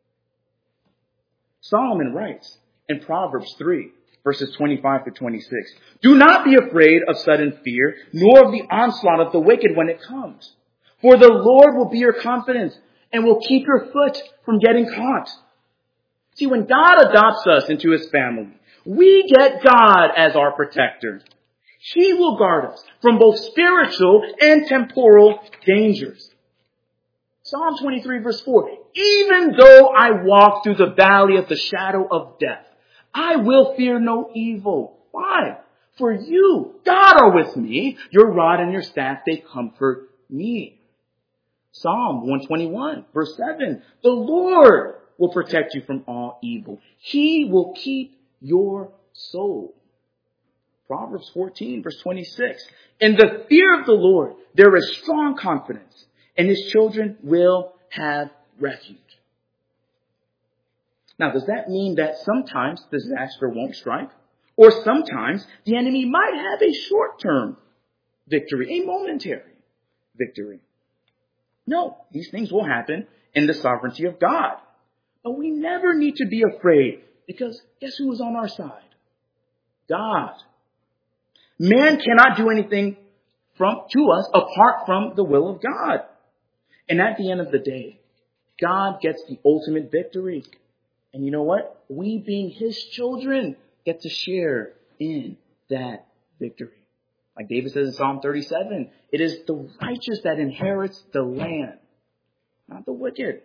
Solomon writes in Proverbs three, verses twenty-five to twenty-six, do not be afraid of sudden fear, nor of the onslaught of the wicked when it comes. For the Lord will be your confidence and will keep your foot from getting caught. See, when God adopts us into his family, we get God as our protector. He will guard us from both spiritual and temporal dangers. Psalm twenty-three, verse four, even though I walk through the valley of the shadow of death, I will fear no evil. Why? For you, God, are with me. Your rod and your staff, they comfort me. Psalm one twenty-one, verse seven, the Lord will protect you from all evil. He will keep your soul. Proverbs fourteen, verse twenty-six, in the fear of the Lord, there is strong confidence, and his children will have refuge. Now, does that mean that sometimes disaster won't strike? Or sometimes the enemy might have a short-term victory, a momentary victory? No, these things will happen in the sovereignty of God. But we never need to be afraid, because guess who is on our side? God. Man cannot do anything from to us apart from the will of God. And at the end of the day, God gets the ultimate victory. And you know what? We, being his children, get to share in that victory. Like David says in Psalm thirty-seven, it is the righteous that inherits the land, not the wicked.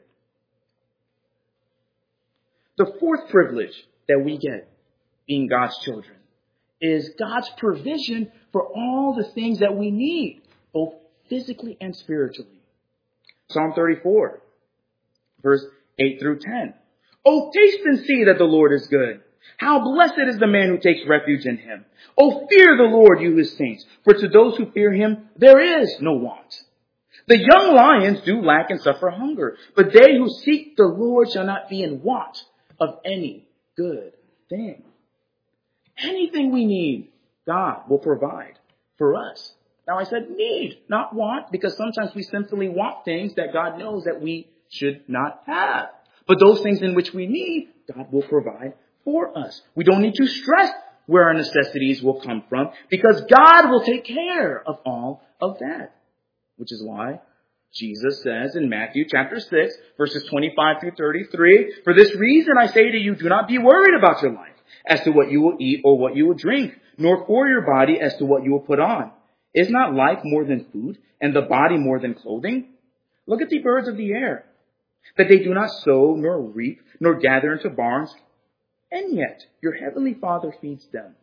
The fourth privilege that we get, being God's children, is God's provision for all the things that we need, both physically and spiritually. Psalm thirty-four, verse eight through ten. Oh, taste and see that the Lord is good. How blessed is the man who takes refuge in him. Oh, fear the Lord, you his saints, for to those who fear him, there is no want. The young lions do lack and suffer hunger, but they who seek the Lord shall not be in want of any good thing. Anything we need, God will provide for us. Now, I said need, not want, because sometimes we simply want things that God knows that we should not have. But those things in which we need, God will provide for us. We don't need to stress where our necessities will come from, because God will take care of all of that. Which is why Jesus says in Matthew chapter six, verses twenty-five through thirty-three, for this reason I say to you, do not be worried about your life as to what you will eat or what you will drink, nor for your body as to what you will put on. Is not life more than food, and the body more than clothing? Look at the birds of the air, that they do not sow, nor reap, nor gather into barns, and yet your heavenly Father feeds them.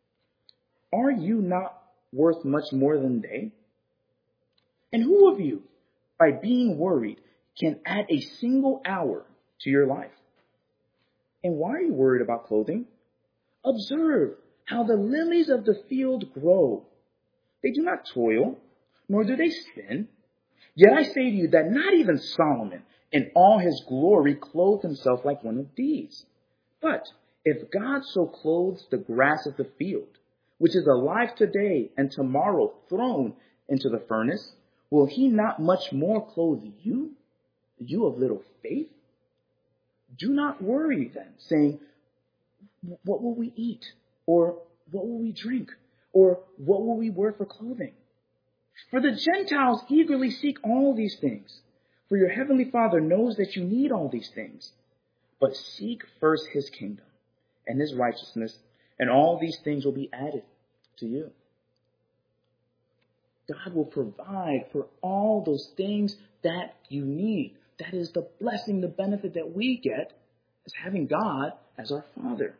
Are you not worth much more than they? And who of you, by being worried, can add a single hour to your life? And why are you worried about clothing? Observe how the lilies of the field grow. They do not toil, nor do they spin. Yet I say to you that not even Solomon in all his glory clothed himself like one of these. But if God so clothes the grass of the field, which is alive today and tomorrow thrown into the furnace, will he not much more clothe you, you of little faith? Do not worry then, saying, what will we eat? Or what will we drink? Or what will we wear for clothing? For the Gentiles eagerly seek all these things. For your heavenly Father knows that you need all these things. But seek first his kingdom and his righteousness, and all these things will be added to you. God will provide for all those things that you need. That is the blessing, the benefit that we get as having God as our Father.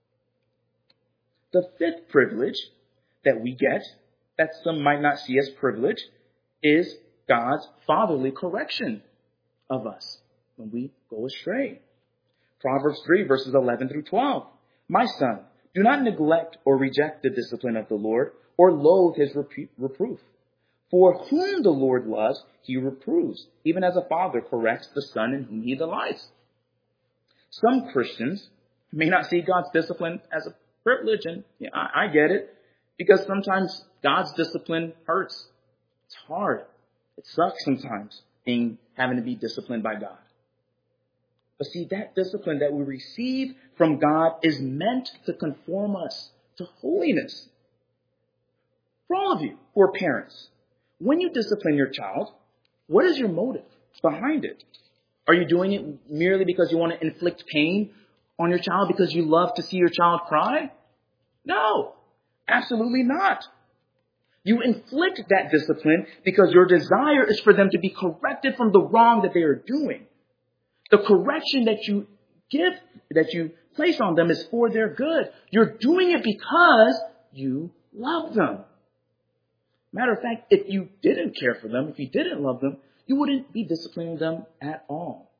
The fifth privilege that we get, that some might not see as privilege, is God's fatherly correction of us when we go astray. Proverbs three, verses eleven through twelve. My son, do not neglect or reject the discipline of the Lord, or loathe his reproof. For whom the Lord loves, he reproves, even as a father corrects the son in whom he delights. Some Christians may not see God's discipline as a privilege, and yeah, I, I get it, because sometimes God's discipline hurts. It's hard. It sucks sometimes being having to be disciplined by God. But see, that discipline that we receive from God is meant to conform us to holiness. For all of you who are parents, when you discipline your child, what is your motive behind it? Are you doing it merely because you want to inflict pain on your child because you love to see your child cry? No, absolutely not. You inflict that discipline because your desire is for them to be corrected from the wrong that they are doing. The correction that you give, that you place on them is for their good. You're doing it because you love them. Matter of fact, if you didn't care for them, if you didn't love them, you wouldn't be disciplining them at all.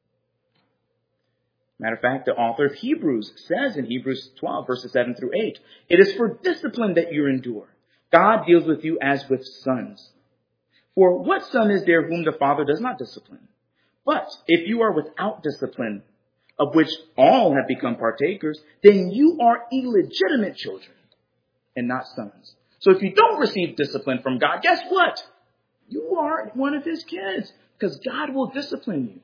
Matter of fact, the author of Hebrews says in Hebrews twelve, verses seven through eight, it is for discipline that you endure. God deals with you as with sons. For what son is there whom the Father does not discipline? But if you are without discipline, of which all have become partakers, then you are illegitimate children and not sons. So if you don't receive discipline from God, guess what? You are one of his kids, because God will discipline you.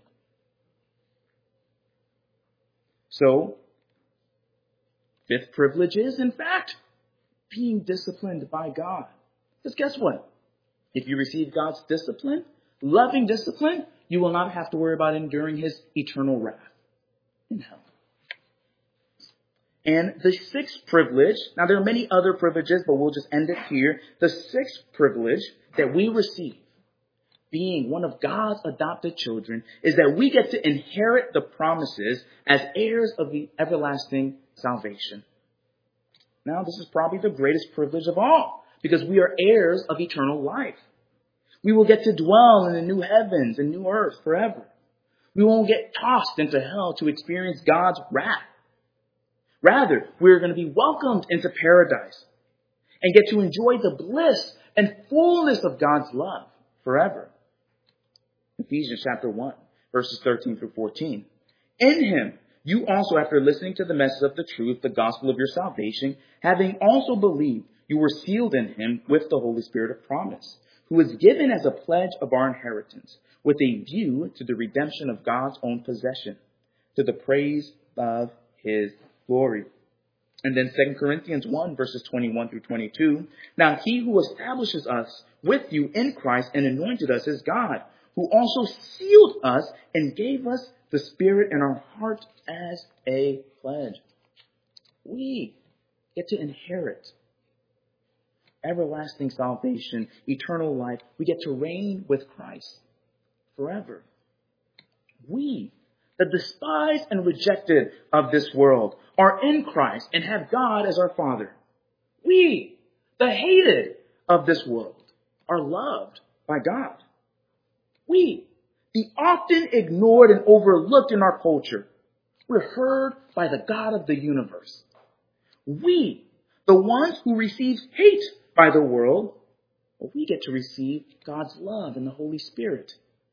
So, fifth privilege is, in fact, being disciplined by God. Because guess what? If you receive God's discipline, loving discipline, you will not have to worry about enduring his eternal wrath in hell. And the sixth privilege, now there are many other privileges, but we'll just end it here. The sixth privilege that we receive, being one of God's adopted children, is that we get to inherit the promises as heirs of the everlasting salvation. Now, this is probably the greatest privilege of all, because we are heirs of eternal life. We will get to dwell in the new heavens and new earth forever. We won't get tossed into hell to experience God's wrath. Rather, we're going to be welcomed into paradise and get to enjoy the bliss and fullness of God's love forever. Ephesians chapter one, verses thirteen through fourteen. In him, you also, after listening to the message of the truth, the gospel of your salvation, having also believed, you were sealed in him with the Holy Spirit of promise, who was given as a pledge of our inheritance, with a view to the redemption of God's own possession, to the praise of his glory. And then Second Corinthians one, verses twenty-one through twenty-two. Now he who establishes us with you in Christ and anointed us is God, who also sealed us and gave us the Spirit in our heart as a pledge. We get to inherit everlasting salvation, eternal life. We get to reign with Christ forever. We, the despised and rejected of this world, are in Christ and have God as our Father. We, the hated of this world, are loved by God. We, the often ignored and overlooked in our culture, we're heard by the God of the universe. We, the ones who receive hate by the world, well, we get to receive God's love and the Holy Spirit.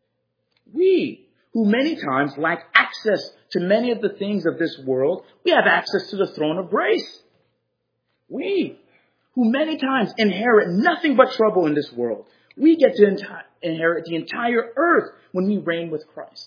We, who many times lack access to many of the things of this world, we have access to the throne of grace. We, who many times inherit nothing but trouble in this world, we get to enti- inherit the entire earth when we reign with Christ.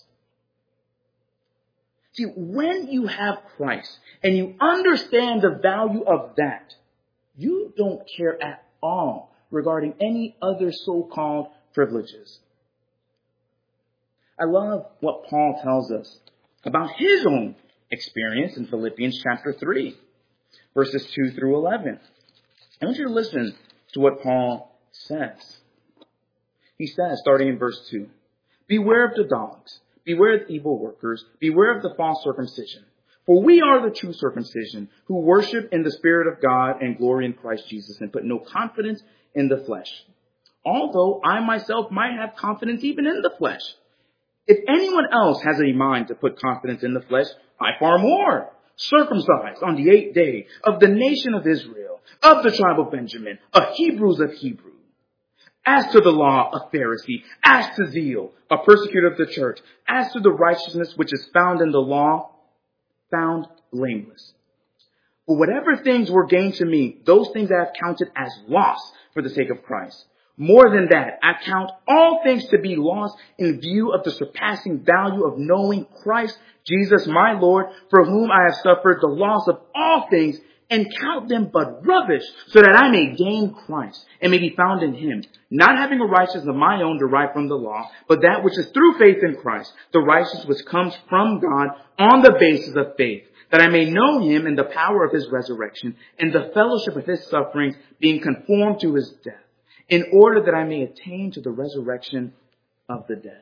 See, when you have Christ and you understand the value of that, you don't care at all regarding any other so-called privileges. I love what Paul tells us about his own experience in Philippians chapter three, verses two through eleven. I want you to listen to what Paul says. He says, starting in verse two, "Beware of the dogs, beware of evil workers, beware of the false circumcision. For we are the true circumcision, who worship in the Spirit of God and glory in Christ Jesus, and put no confidence in the flesh. Although I myself might have confidence even in the flesh. If anyone else has a mind to put confidence in the flesh, I far more. Circumcised on the eighth day, of the nation of Israel, of the tribe of Benjamin, a Hebrews of Hebrews. As to the law, a Pharisee. As to zeal, a persecutor of the church. As to the righteousness which is found in the law, found blameless. But whatever things were gained to me, those things I have counted as loss for the sake of Christ. More than that, I count all things to be lost in view of the surpassing value of knowing Christ Jesus my Lord, for whom I have suffered the loss of all things, and count them but rubbish, so that I may gain Christ, and may be found in him, not having a righteousness of my own derived from the law, but that which is through faith in Christ, the righteousness which comes from God on the basis of faith, that I may know him in the power of his resurrection, and the fellowship of his sufferings, being conformed to his death, in order that I may attain to the resurrection of the dead."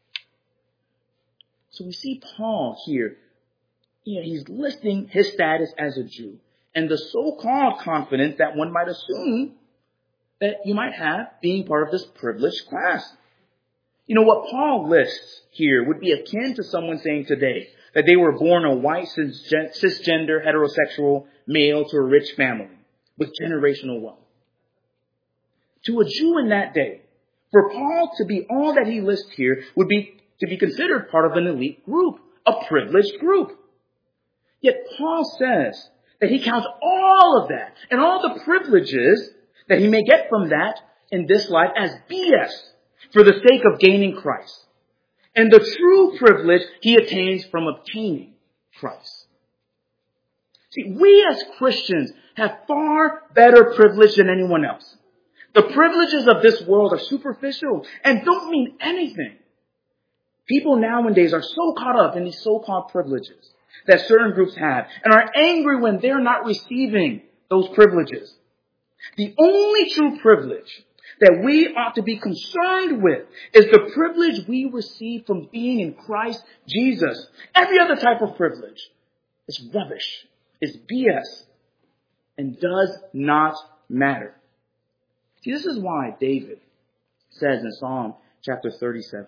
So we see Paul here. You know, he's listing his status as a Jew and the so-called confidence that one might assume that you might have being part of this privileged class. You know, what Paul lists here would be akin to someone saying today that they were born a white cisgender heterosexual male to a rich family with generational wealth. To a Jew in that day, for Paul to be all that he lists here would be to be considered part of an elite group, a privileged group. Yet Paul says that he counts all of that and all the privileges that he may get from that in this life as B S for the sake of gaining Christ. And the true privilege he attains from obtaining Christ. See, we as Christians have far better privilege than anyone else. The privileges of this world are superficial and don't mean anything. People nowadays are so caught up in these so-called privileges that certain groups have and are angry when they're not receiving those privileges. The only true privilege that we ought to be concerned with is the privilege we receive from being in Christ Jesus. Every other type of privilege is rubbish, is B S, and does not matter. See, this is why David says in Psalm chapter thirty-seven,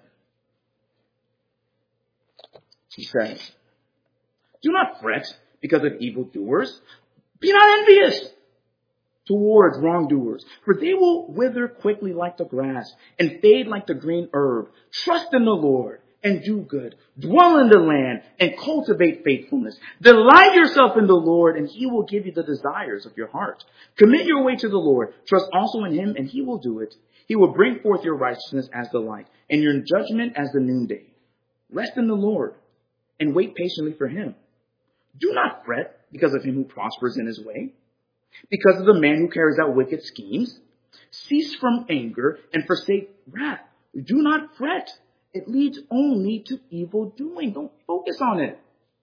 he says, "Do not fret because of evildoers. Be not envious towards wrongdoers, for they will wither quickly like the grass and fade like the green herb. Trust in the Lord and do good. Dwell in the land and cultivate faithfulness. Delight yourself in the Lord, and he will give you the desires of your heart. Commit your way to the Lord. Trust also in him, and he will do it. He will bring forth your righteousness as the light, and your judgment as the noonday. Rest in the Lord and wait patiently for him. Do not fret because of him who prospers in his way, because of the man who carries out wicked schemes. Cease from anger and forsake wrath. Do not fret. It leads only to evil doing. Don't focus on it.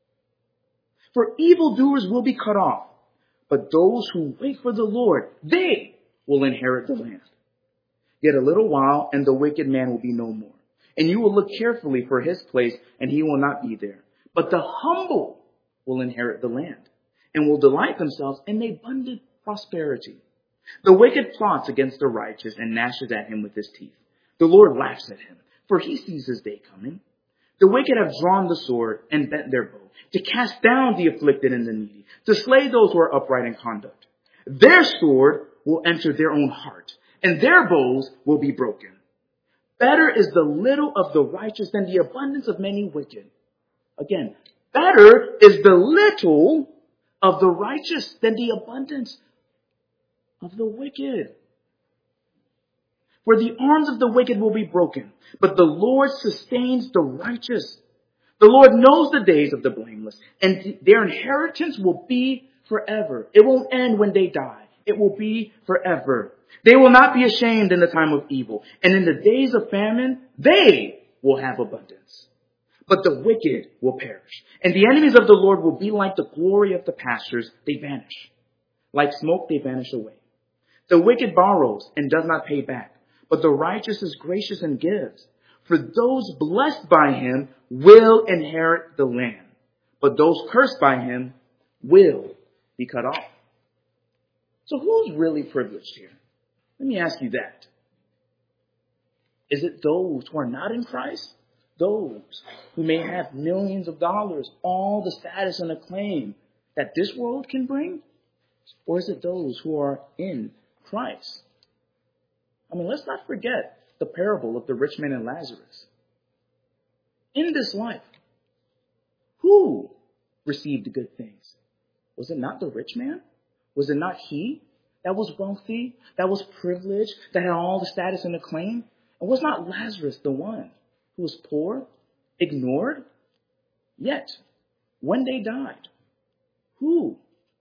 For evildoers will be cut off, but those who wait for the Lord, they will inherit the land. Yet a little while, and the wicked man will be no more. And you will look carefully for his place, and he will not be there. But the humble will inherit the land, and will delight themselves in abundant prosperity. The wicked plots against the righteous and gnashes at him with his teeth. The Lord laughs at him, for he sees his day coming. The wicked have drawn the sword and bent their bow, to cast down the afflicted and the needy, to slay those who are upright in conduct. Their sword will enter their own heart, and their bows will be broken. Better is the little of the righteous than the abundance of many wicked. Again, better is the little of the righteous than the abundance of the wicked. For the arms of the wicked will be broken, but the Lord sustains the righteous. The Lord knows the days of the blameless, and their inheritance will be forever. It won't end when they die. It will be forever. They will not be ashamed in the time of evil, and in the days of famine, they will have abundance, but the wicked will perish. And the enemies of the Lord will be like the glory of the pastures. They vanish. Like smoke, they vanish away. The wicked borrows and does not pay back, but the righteous is gracious and gives. For those blessed by him will inherit the land, but those cursed by him will be cut off. So who's really privileged here? Let me ask you that. Is it those who are not in Christ? Those who may have millions of dollars, all the status and acclaim that this world can bring? Or is it those who are in Christ? I mean, let's not forget the parable of the rich man and Lazarus. In this life, who received the good things? Was it not the rich man? Was it not he that was wealthy, that was privileged, that had all the status and acclaim? And was not Lazarus the one who was poor, ignored? Yet, when they died, who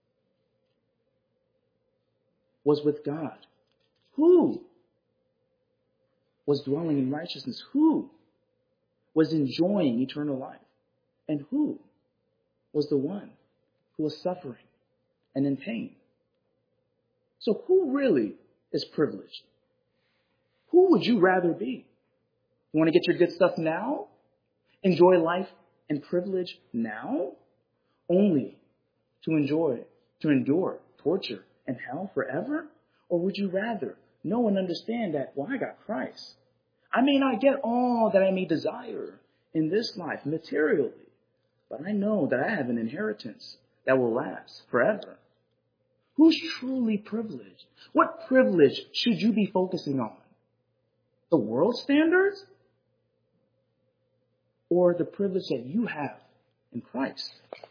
was with God? Who was dwelling in righteousness? Who was enjoying eternal life? And who was the one who was suffering and in pain? So who really is privileged? Who would you rather be? You want to get your good stuff now? Enjoy life and privilege now? Only to enjoy, to endure torture and hell forever? Or would you rather know and understand that, well, I got Christ. I may not get all that I may desire in this life materially, but I know that I have an inheritance that will last forever. Who's truly privileged? What privilege should you be focusing on? The world standards? Or the privilege that you have in Christ?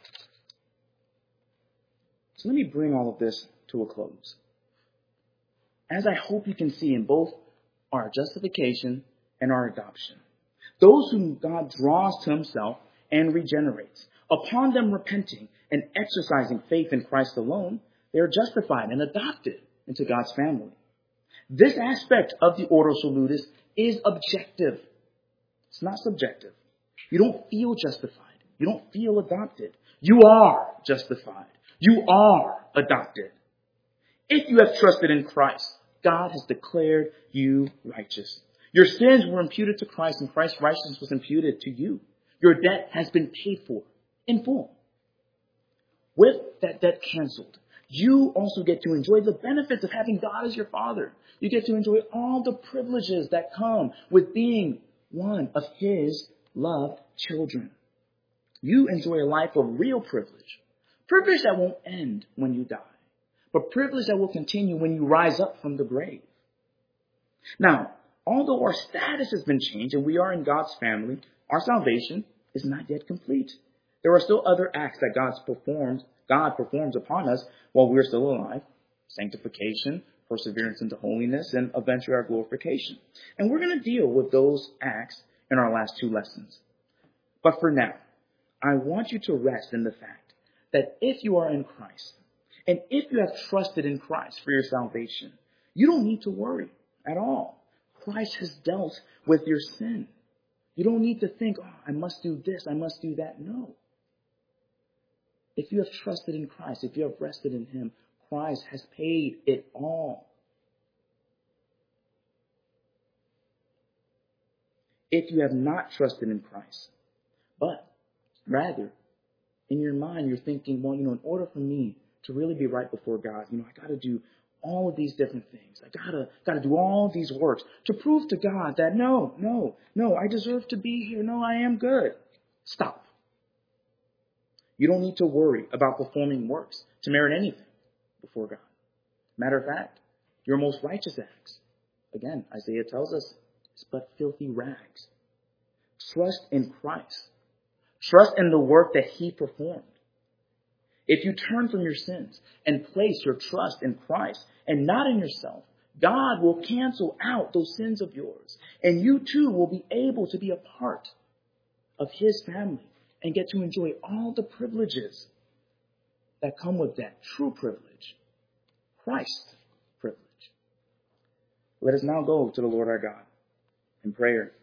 So let me bring all of this to a close. As I hope you can see in both our justification and our adoption, those whom God draws to himself and regenerates, upon them repenting and exercising faith in Christ alone, they are justified and adopted into God's family. This aspect of the Ordo Salutis is objective. It's not subjective. You don't feel justified. You don't feel adopted. You are justified. You are adopted. If you have trusted in Christ, God has declared you righteous. Your sins were imputed to Christ, and Christ's righteousness was imputed to you. Your debt has been paid for in full. With that debt canceled, you also get to enjoy the benefits of having God as your Father. You get to enjoy all the privileges that come with being one of his loved children. You enjoy a life of real privilege. Privilege that won't end when you die, but privilege that will continue when you rise up from the grave. Now, although our status has been changed and we are in God's family, our salvation is not yet complete. There are still other acts that God's performs, God performs upon us while we're still alive. Sanctification, perseverance into holiness, and eventually our glorification. And we're going to deal with those acts in our last two lessons. But for now, I want you to rest in the fact that if you are in Christ, and if you have trusted in Christ for your salvation, you don't need to worry at all. Christ has dealt with your sin. You don't need to think, oh, I must do this, I must do that. No. If you have trusted in Christ, if you have rested in him, Christ has paid it all. If you have not trusted in Christ, but rather in your mind you're thinking, well, you know, in order for me to really be right before God, you know, I got to do all of these different things. I gotta gotta do all these works to prove to God that no, no, no, I deserve to be here. No, I am good. Stop. You don't need to worry about performing works to merit anything before God. Matter of fact, your most righteous acts, again, Isaiah tells us, is but filthy rags. Trust in Christ. Trust in the work that he performed. If you turn from your sins and place your trust in Christ and not in yourself, God will cancel out those sins of yours. And you too will be able to be a part of his family and get to enjoy all the privileges that come with that true privilege, Christ's privilege. Let us now go to the Lord our God in prayer.